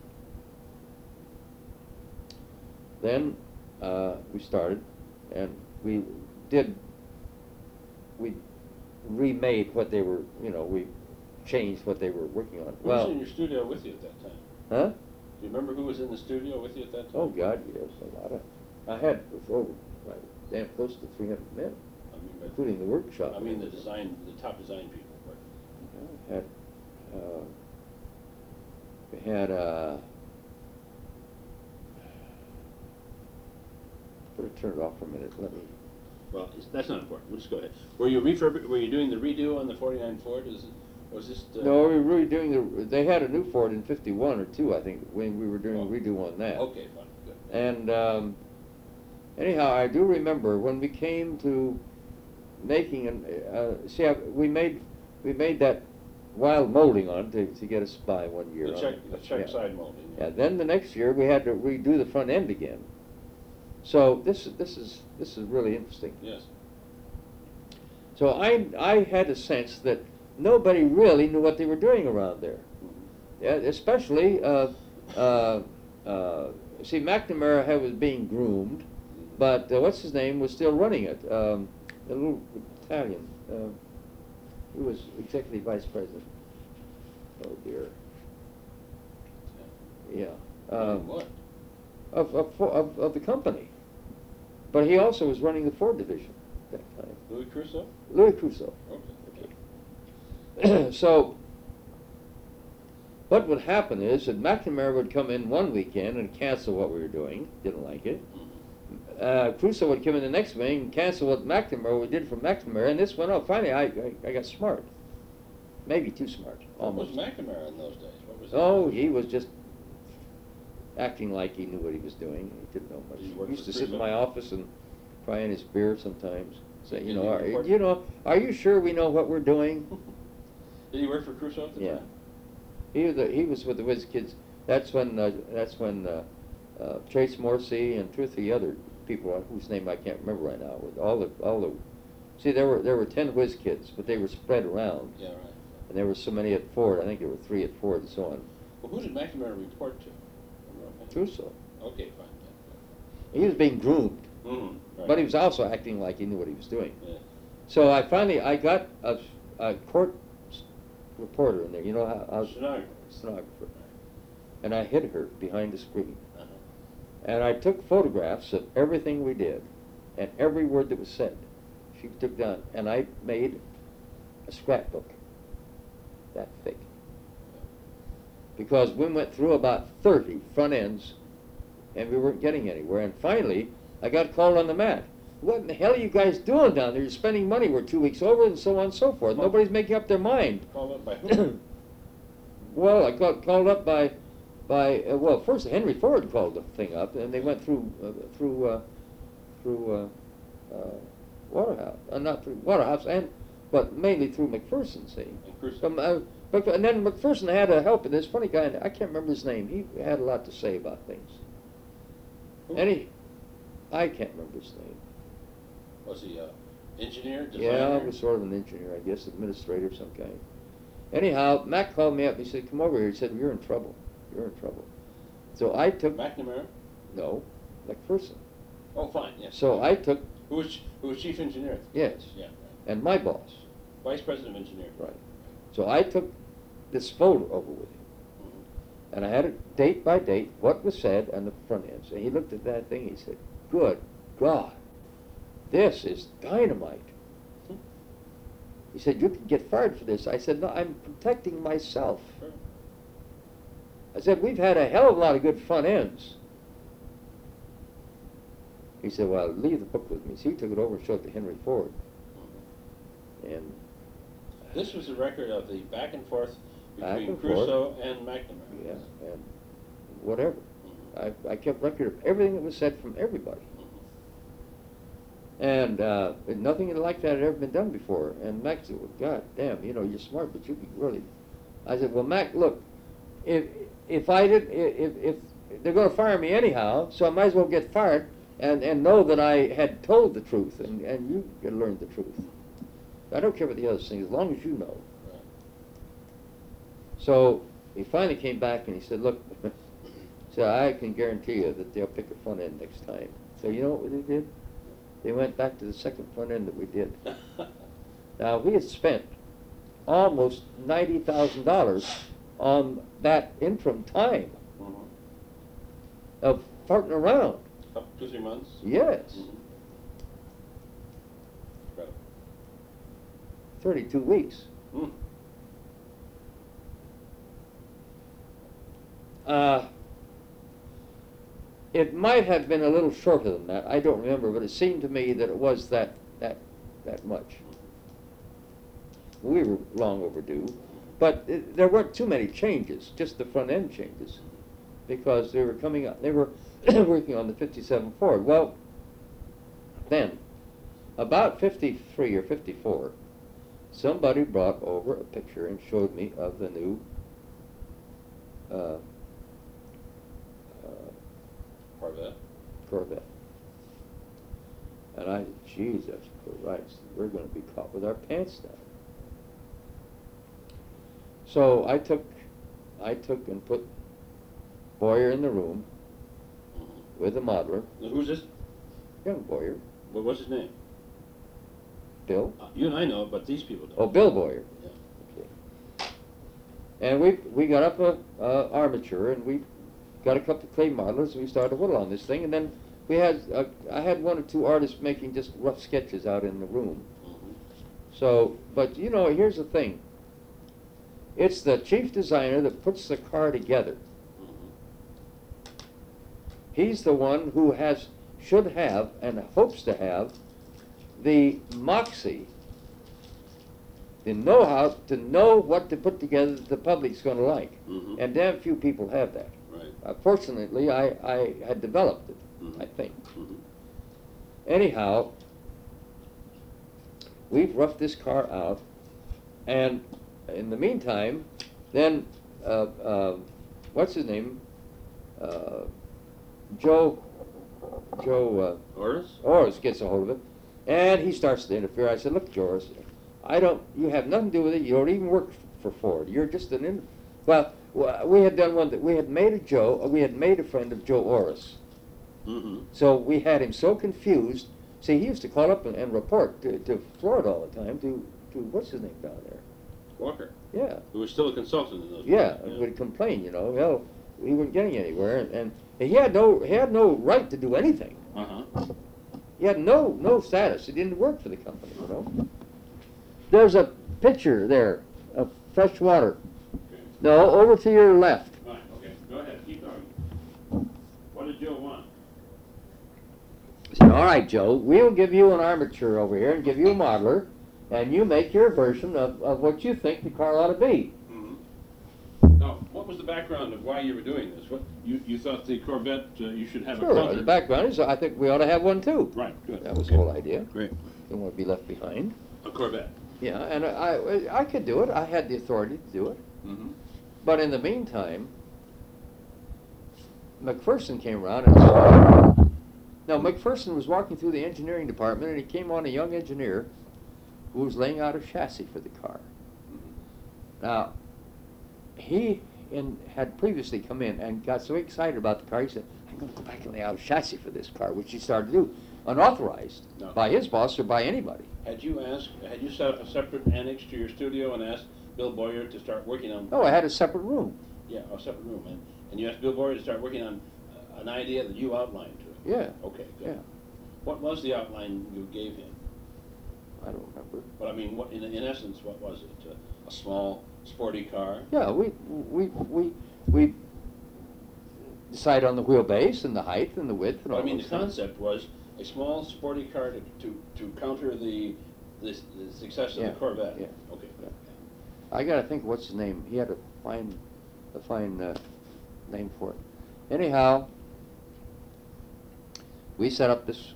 then we started, and we remade what they were, we changed what they were working on. Who was in your studio with you at that time? Huh? Do you remember who was in the studio with you at that time? Oh, God, yes, a lot of. I had damn close to 300 men, I mean, but- including the workshop. I mean the top design people. Right? We had better turn it off for a minute. Let me. Well, that's not important. We'll just go ahead. Were you doing the redo on the 49 Ford? Was this? No, we were really doing they had a new Ford in 51 or 2, I think, when we were doing a redo on that. Okay, fine, good. And anyhow, I do remember when we came to making we made that wild molding on it to get us by 1 year. The check side molding. Yeah. Then the next year we had to redo the front end again. So this is really interesting. Yes. So I had a sense that nobody really knew what they were doing around there. Mm-hmm. Yeah, especially McNamara was being groomed, but what's his name was still running it. The little Italian. He was executive vice president. Oh dear. Yeah. What? Of the company. But he also was running the Ford division at that time. Louis Crusoe? Louis Crusoe. Okay. So what would happen is that McNamara would come in one weekend and cancel what we were doing, didn't like it. Crusoe would come in the next week and cancel what we did for McNamara, and this went on. Finally, I got smart. Maybe too smart, almost. What was McNamara in those days? What was Oh, he was just acting like he knew what he was doing. He didn't know much. Did he He work used for to sit in Crusoe? my office and cry in his beer sometimes. Say, Did you he report- know, are you sure we know what we're doing? Did he work for Crusoe at the Yeah. time? He was with the Whiz Kids. That's when Trace Morrissey and two or three other people whose name I can't remember right now. With all the see, there were 10 Whiz Kids, but they were spread around, Yeah, right. and there were so many at Ford. I think there were 3 at Ford and so on. Well, who did McNamara report to? Crusoe. Okay, fine. He was being groomed, Mm-hmm. Right. but he was also acting like he knew what he was doing. Yeah. So I got a court reporter in there. You know how stenographer, and I hid her behind the screen. Uh-huh. And I took photographs of everything we did and every word that was said. She took down, and I made a scrapbook that thick. Because we went through about 30 front ends, and we weren't getting anywhere. And finally, I got called on the mat. What in the hell are you guys doing down there? You're spending money. We're 2 weeks over, and so on and so forth. Nobody's making up their mind. Called up by who? Well, I got called up by well, first Henry Ford called the thing up, and they went through Waterhouse, not through Waterhouse, but mainly through McPherson. See, And Crusoe. and then McPherson had a help in this funny guy. I can't remember his name. He had a lot to say about things. Who? I can't remember his name. Was he engineer, designer? Yeah, he was sort of an engineer, I guess, administrator of some kind. Anyhow, Mac called me up. He said, "Come over here." He said, "You're in trouble. You're in trouble." So I took McNamara? no, McPherson. Oh, fine, yes. So I took Who was chief engineer? yes, Yeah, right. and my boss, Vice president of engineering. right. So I took this folder over with him, Mhm. and I had it date by date what was said on the front ends. And he looked at that thing. He said, "Good God, this is dynamite." He said, "You could get fired for this." I said, "No, I'm protecting myself." Sure. I said, "We've had a hell of a lot of good front ends." He said, "Well, leave the book with me." So he took it over and showed it to Henry Ford. Mhm. And This was a record of the back and forth Back between and forth. Crusoe and McNamara. yeah, and whatever. Mhm. I kept record of everything that was said from everybody. Mhm. And nothing like that had ever been done before. And Mac said, "Well, God damn, you're smart, but you could really..." I said, "Well, Mac, look, if they're going to fire me anyhow, so I might as well get fired and know that I had told the truth, and you can learn the truth. I don't care about the other things, as long as you know." Right. So he finally came back and he said, "Look," so I can guarantee you that they'll pick a front end next time. So you know what they did? They went back to the second front end that we did. Now, we had spent almost $90,000 on that interim time Mhm. of farting around. Up 2-3 months? Yes, Mhm. Incredible. 32 weeks. Mm. It might have been a little shorter than that. I don't remember, but it seemed to me that it was that much. We were long overdue, but there weren't too many changes, just the front end changes, because they were coming up. They were working on the 57 Ford. Well, then, about 53 or 54, somebody brought over a picture and showed me of the new Corvette. And I said, "Jesus Christ, we're going to be caught with our pants down." So I took and put Boyer in the room Mhm. with the modeler, Now, who's this? young Boyer, What's his name? Bill. You and I know, but these people don't. Oh, Bill Boyer. Yeah. Okay. And we got up a armature, and we got a couple of clay modelers, and we started to whittle on this thing. And then we had I had one or two artists making just rough sketches out in the room. Mhm. So, but here's the thing. It's the chief designer that puts the car together. He's the one who should have, and hopes to have, the moxie, the know-how to know what to put together that the public's going to like. And damn few people have that. Right. Fortunately, I had developed it, I think. Anyhow, we've roughed this car out, and in the meantime, then, what's his name? Joe Orris gets a hold of it, and he starts to interfere. I said, look, Joe Orris, you have nothing to do with it. You don't even work for Ford. You're just well, we had done one that we had made a friend of Joe Orris. So we had him so confused. See, he used to call up and report to Florida all the time, to what's his name down there? Walker. Yeah. Who was still a consultant in those days. Yeah, would complain, well, he wasn't getting anywhere, and he had no right to do anything. He had no status. He didn't work for the company, There's a pitcher there of fresh water. Okay. No, over to your left. Fine, okay. Go ahead, keep going. What did Joe want? All right, Joe, we'll give you an armature over here and give you a modeler, and you make your version of what you think the car ought to be. Now, what was the background of why you were doing this? What you thought the Corvette, you should have a Sure, clunker. the background is I think we ought to have one too. Right, good. That was the whole idea. Great. Don't want to be left behind. A Corvette. Yeah, and I could do it. I had the authority to do it. But in the meantime, McPherson came around and saw. Now, McPherson was walking through the engineering department, and he came on a young engineer who was laying out a chassis for the car. Now, he had previously come in and got so excited about the car, he said, I'm going to go back and lay out a chassis for this car, which he started to do, unauthorized by his boss or by anybody. Had you set up a separate annex to your studio and asked Bill Boyer to start working on... No, I had a separate room. Yeah, a separate room. And you asked Bill Boyer to start working on an idea that you outlined to him? Yeah. Okay, good. Yeah. What was the outline you gave him? I don't remember. But I mean, in essence, what was it? A small, sporty car? Yeah, we decided on the wheelbase and the height and the width and all. I mean, those the things. concept was a small, sporty car to counter the success of the Corvette. Yeah. Okay. Yeah. I got to think what's his name. He had a fine name for it. Anyhow, we set up this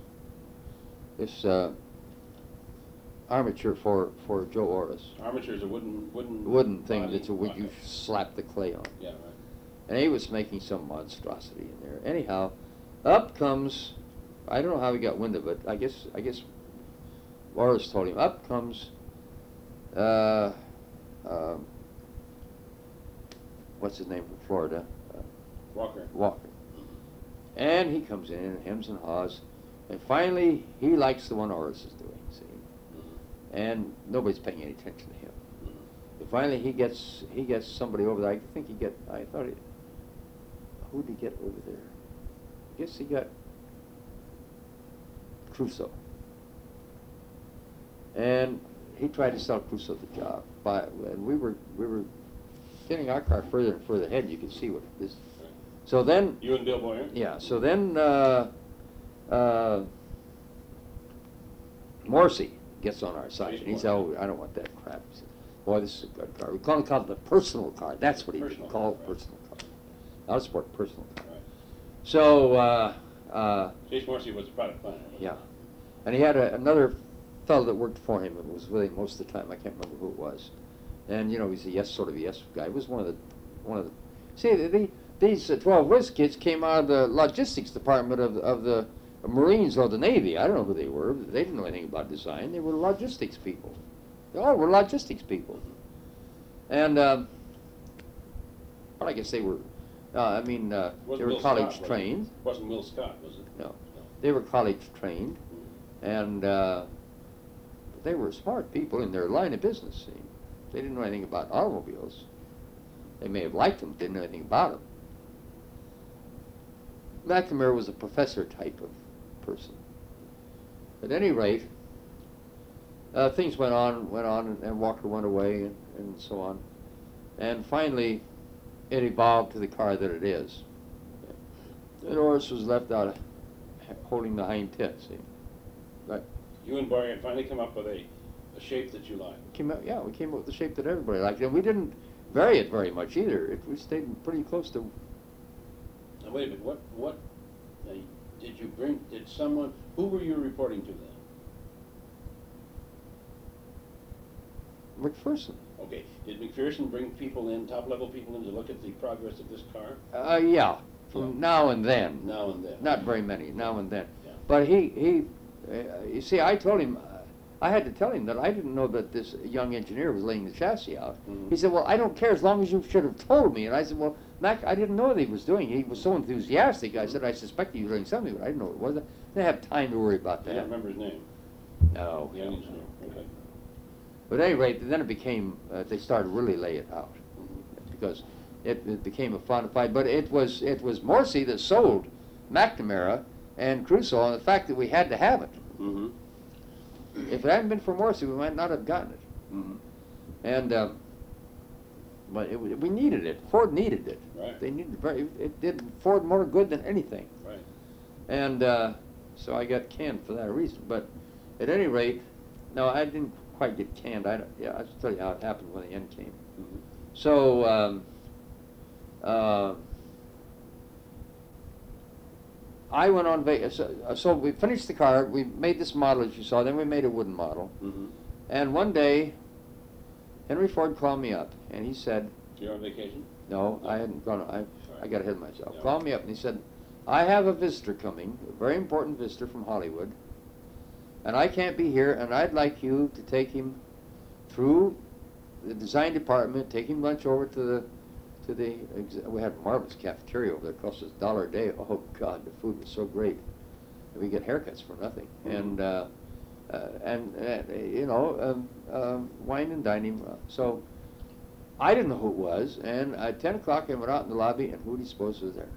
armature for Joe Orris. Armature is a wooden thing body. that's you slap the clay on. Yeah, right. And he was making some monstrosity in there. Anyhow, up comes, I don't know how he got wind of it. I guess Orris told him. Up comes, what's his name from Florida? Walker. And he comes in and hems and haws, and finally he likes the one Orris is doing, see? And nobody's paying any attention to him. And finally he gets somebody over there. Who'd he get over there? I guess he got Crusoe. And he tried to sell Crusoe the job. And we were getting our car further and further ahead. You could see what this. So then. You and Bill Boyer? Yeah. So then Morrissey gets on our side. And he said, "Oh, I don't want that crap." He said, "Boy, this is a good car. We call it the personal car. That's what he did. Call it personal car. Not a sport, personal car." Right. So. Chase Morrissey was a product planner. Yeah. And he had another fellow that worked for him and was with him most of the time. I can't remember who it was. And he's a sort of a yes guy. He was one of the. See, these 12 Whiz kids came out of the logistics department of the Marines or the Navy. I don't know who they were. They didn't know anything about design. They were logistics people. They all were logistics people. And well, I guess they were. They were college trained. Wasn't Will Scott, was it? No. They were college trained, and they were smart people in their line of business. See? They didn't know anything about automobiles. They may have liked them, didn't know anything about them. McNamara was a professor type of person. At any rate, things went on, and Walker went away, and so on. And finally, it evolved to the car that it is. The horse was left out holding the hind tits. See? But You and Barry had finally come up with a shape that you liked. we came up with the shape that everybody liked. And we didn't vary it very much either. We stayed pretty close to... Now wait a minute, what did you bring, who were you reporting to then? McPherson. Okay, did McPherson bring people in, top-level people in to look at the progress of this car? Yeah, from now and then. Now and then. Not very many, now and then. Yeah. But you see, I told him, I had to tell him that I didn't know that this young engineer was laying the chassis out. Mhm. He said, well, I don't care as long as you should have told me. And I said, well, Mac, I didn't know what he was doing. He was so enthusiastic. I said, I suspect he was doing something, but I didn't know what it was. I didn't have time to worry about I that. don't remember his name. No. The young engineer, okay. But at any rate, then it became, they started to really lay it out. Mhm. Because it became a fun fight. But it was Morrissey that sold McNamara and Crusoe on the fact that we had to have it. Mm-hmm. If it hadn't been for Morrissey, we might not have gotten it. Mm-hmm. And but we needed it. Ford needed it. Right. They needed it did Ford more good than anything. Right. And so I got canned for that reason. But at any rate, no, I didn't quite get canned. I'll tell you how it happened when the end came. Mm-hmm. So I went on so we finished the car. We made this model as you saw. Then we made a wooden model. Mm-hmm. And one day, Henry Ford called me up, and he said, You're on vacation? no, I hadn't gone, I got ahead of myself. Yeah. Called me up, and he said, I have a visitor coming, a very important visitor from Hollywood, and I can't be here, and I'd like you to take him through the design department, take him lunch over to we had a marvelous cafeteria over there, it cost us $1 a day. Oh God, the food was so great. We get haircuts for nothing. Mm-hmm. Wine and dine him. So I didn't know who it was, and at 10 o'clock I went out in the lobby, and who do you suppose was there?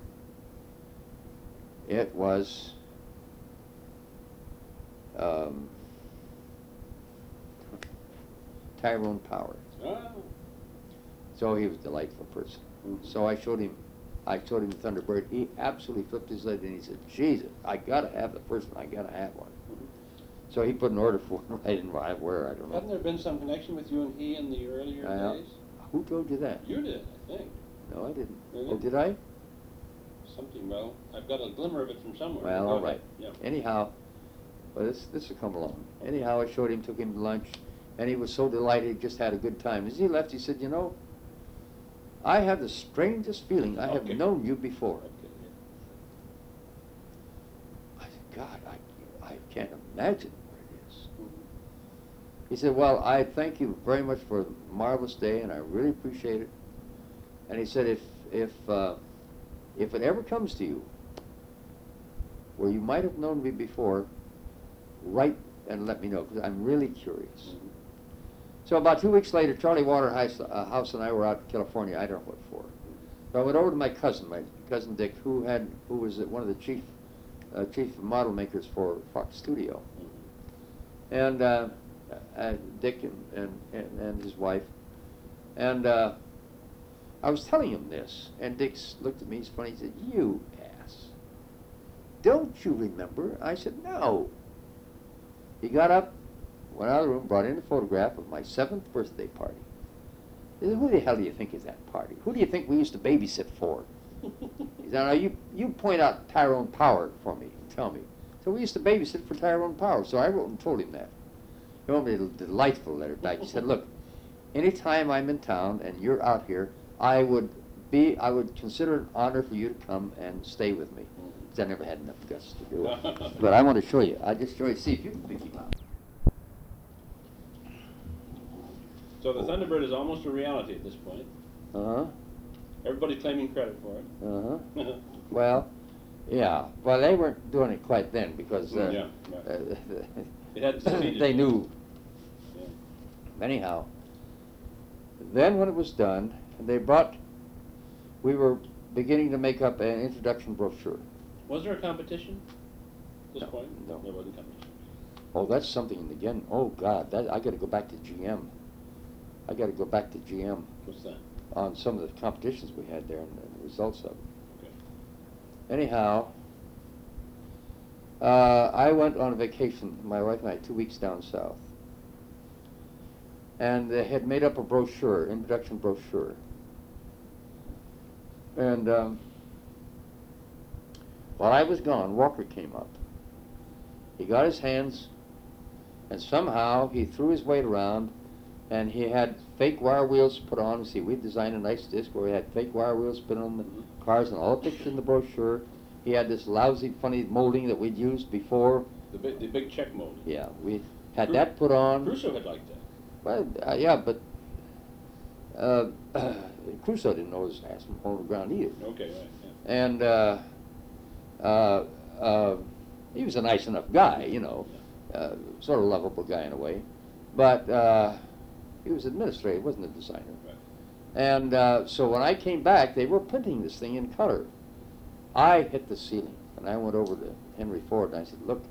It was Tyrone Power. Ah. So he was a delightful person. Mhm. So I showed him the Thunderbird. He absolutely flipped his lid, and he said, Jesus, I gotta have the first one. I gotta have one. Mhm. So he put an order for it right in where, I don't know. Hadn't there been some connection with you and he in the earlier days? Who told you that? You did, I think. No, I didn't. Really? Oh, did I? Something, well, I've got a glimmer of it from somewhere. Well, Go all ahead. right. Yeah. Anyhow, well, this will come along. Anyhow, I showed him, took him to lunch, and he was so delighted, he just had a good time. As he left, he said, you know, I have the strangest feeling. I have Okay. known you before. Okay, yeah. I said, God, I can't imagine where it is. Mhm. He said, well, I thank you very much for a marvelous day, and I really appreciate it. And he said, if it ever comes to you where you might have known me before, write and let me know, because I'm really curious. Mhm. So about 2 weeks later, Charlie Waterhouse and I were out in California. I don't know what for. So I went over to my cousin Dick, who was one of the chief model makers for Fox Studio, Mhm. and Dick and his wife, and I was telling him this, and Dick looked at me. He's funny. He said, "You ass, don't you remember?" I said, "No." He got up, went out of the room, brought in a photograph of my 7th birthday party. He said, "Who the hell do you think is that party? Who do you think we used to babysit for?" He said, "Now you point out Tyrone Power for me. Tell me." So we used to babysit for Tyrone Power. So I wrote and told him that. He wrote me a delightful letter back. He said, "Look, anytime I'm in town and you're out here, I would consider it an honor for you to come and stay with me." Because I never had enough guts to do it. But I want to show you. I just show you. See if you can pick him out. So the Thunderbird is almost a reality at this point. Uh-huh. Everybody's claiming credit for it. Uh-huh. Well, yeah. Well, they weren't doing it quite then because Yeah, right. It hadn't succeeded. they knew. Yeah. Anyhow, then when it was done, we were beginning to make up an introduction brochure. Was there a competition at this No, point? no. There wasn't competition. Oh, that's something again. Oh God, I got to go back to GM. I got to go back to GM. What's that? on some of the competitions we had there and the results of it. Okay. Anyhow, I went on a vacation, my wife and I, 2 weeks down south. And they had made up a brochure, introduction brochure. And while I was gone, Walker came up. He got his hands, and somehow he threw his weight around, and he had fake wire wheels put on. See, we designed a nice disc where we had fake wire wheels put on the cars, and all the pictures in the brochure. He had this lousy, funny molding that we'd used before. The big check mold. Yeah, we had that put on. Crusoe had liked that. Well, yeah, but Crusoe didn't know his ass from hole in the ground either. Okay, right. Yeah. And he was a nice enough guy, you know, sort of lovable guy in a way, but he was administrator, he wasn't a designer. Right. And so when I came back, they were printing this thing in color. I hit the ceiling, and I went over to Henry Ford, and I said, look,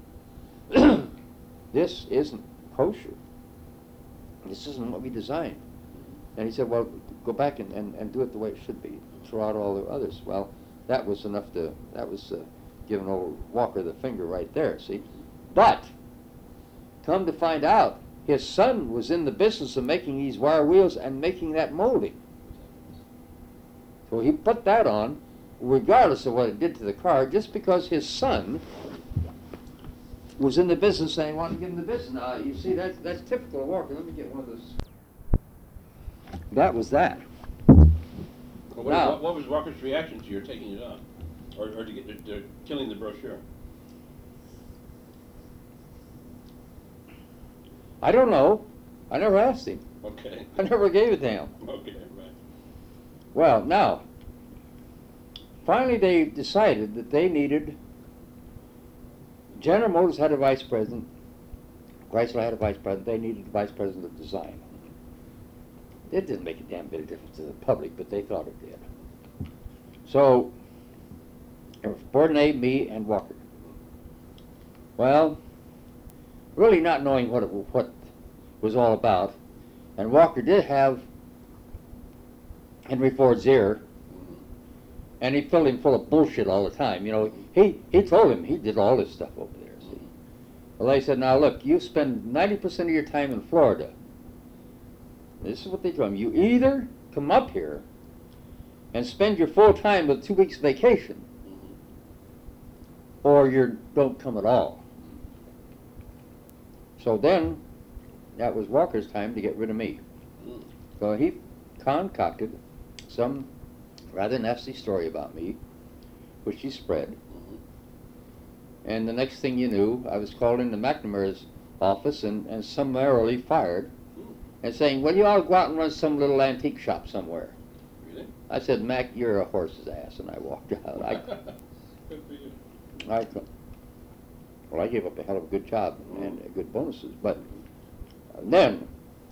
this isn't kosher. This isn't what we designed. And he said, well, go back and do it the way it should be. Throw out all the others. Well, that was enough to, that was giving old Walker the finger right there, see? But, come to find out, his son was in the business of making these wire wheels and making that molding. So he put that on, regardless of what it did to the car, just because his son was in the business and he wanted to give him the business. Now, you see, that's typical of Walker. Let me get one of those. That was that. Well, what was Walker's reaction to your taking it on? Or to killing the brochure? I don't know. I never asked him. Okay. I never gave it to him. Okay, right. Well, now, finally they decided that they needed, General Motors had a vice president, Chrysler had a vice president, they needed a vice president of design. It didn't make a damn bit of difference to the public, but they thought it did. So, it was Bourdonnais, me, and Walker. Well, really not knowing what it was all about, and Walker did have Henry Ford's ear, and he filled him full of bullshit all the time. You know, he told him he did all this stuff over there, see. Well, they said, now look, you spend 90% of your time in Florida. This is what they told him. You either come up here and spend your full time with 2 weeks vacation, or you don't come at all. So then, that was Walker's time to get rid of me. So he concocted some rather nasty story about me, which he spread. And the next thing you knew, I was called into McNamara's office and summarily fired, and saying, well, you ought to go out and run some little antique shop somewhere. Really? I said, Mac, you're a horse's ass, and I walked out. Good for you. Well, I gave up a hell of a good job and good bonuses, but then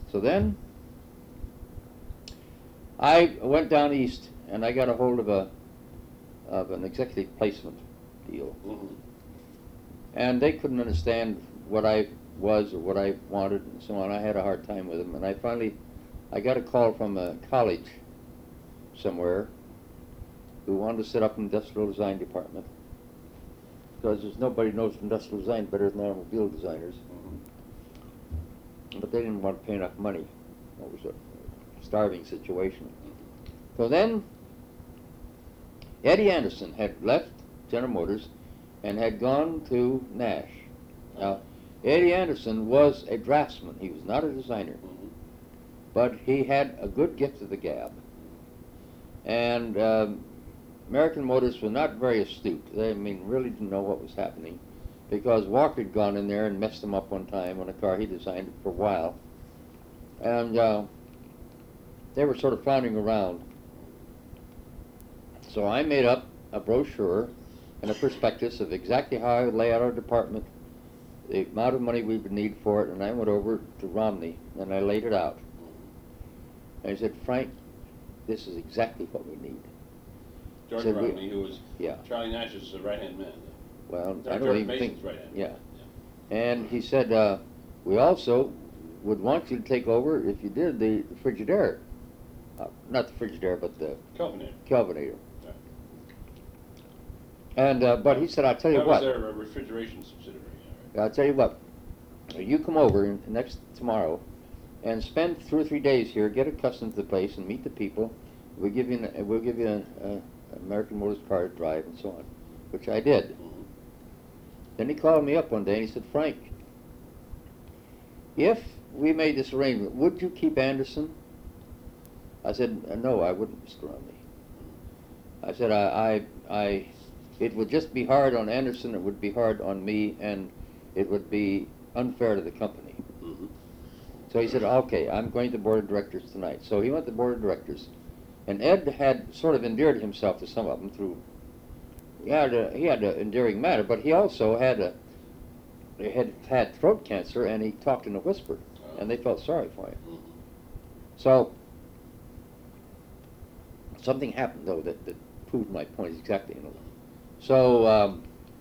I went down east and I got a hold of an executive placement deal, and they couldn't understand what I was or what I wanted and so on. I had a hard time with them, and I got a call from a college somewhere who wanted to set up an industrial design department, because there's nobody knows industrial design better than automobile designers. But they didn't want to pay enough money. It was a starving situation. So then, Eddie Anderson had left General Motors and had gone to Nash. Now, Eddie Anderson was a draftsman. He was not a designer. But he had a good gift of the gab. And American Motors was not very astute. They, really didn't know what was happening, because Walker had gone in there and messed them up one time on a car he designed for a while. And they were sort of floundering around. So I made up a brochure and a prospectus of exactly how I would lay out our department, the amount of money we would need for it, and I went over to Romney and I laid it out. And I said, Frank, this is exactly what we need. George Romney, who was Charlie Nash's right-hand man. Well, I don't George even Mason's think. right-hand Yeah. man. And he said, we also would want you to take over, if you did, the Frigidaire not the Frigidaire, but the Kelvinator. Kelvinator. Right. And but he said, "I'll tell you That what." was their refrigeration subsidiary. All right. I'll tell you what. You come over tomorrow, and spend 2 or 3 days here. Get accustomed to the place and meet the people. We'll give you an American Motors car to drive and so on, which I did. Mm-hmm. Then he called me up one day and he said, "Frank, if we made this arrangement, would you keep Anderson?" I said, "No, I wouldn't, Mr. Romney." I said, it would just be hard on Anderson, it would be hard on me, and it would be unfair to the company." Mm-hmm. So he said, "Okay, I'm going to the board of directors tonight." So he went to the board of directors, and Ed had sort of endeared himself to some of them through, he had an endearing manner, but he also had throat cancer, and he talked in a whisper, and they felt sorry for him. Mm-hmm. So something happened, though, that proved my point exactly. So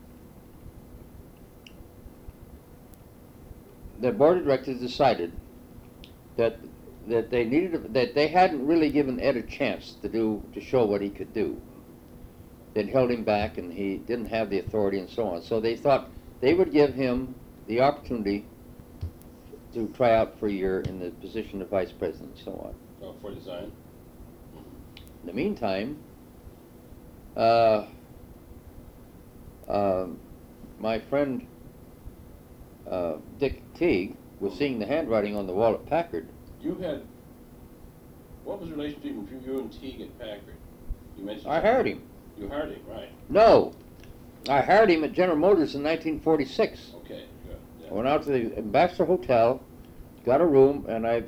the board of directors decided that they hadn't really given Ed a chance to show what he could do. They'd held him back, and he didn't have the authority, and so on. So they thought they would give him the opportunity to try out for a year in the position of vice president, and so on. Oh, for design. In the meantime, my friend Dick Teague was seeing the handwriting on the wall at Packard. What was the relationship between you and Teague at Packard? You mentioned. I hired him. You hired him, right? No, I hired him at General Motors in 1946. Okay, good. Yeah. I went out to the Ambassador Hotel, got a room, and I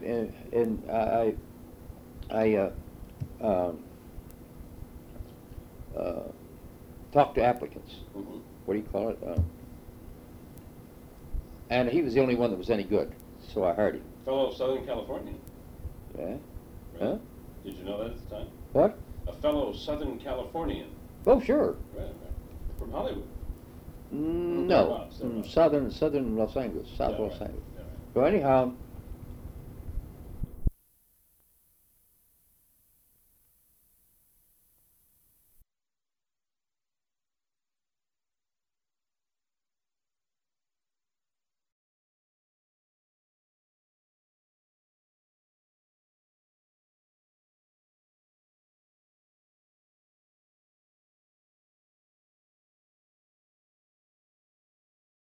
talked to applicants. Mm-hmm. What do you call it? And he was the only one that was any good, so I hired him. Fellow Southern Californian. Yeah? Right? Huh? Did you know that at the time? What? A fellow Southern Californian. Oh, sure. Right, right. From Hollywood. No, Thereabouts. southern Los Angeles, South Yeah, Los right. Angeles. Yeah, right. So anyhow,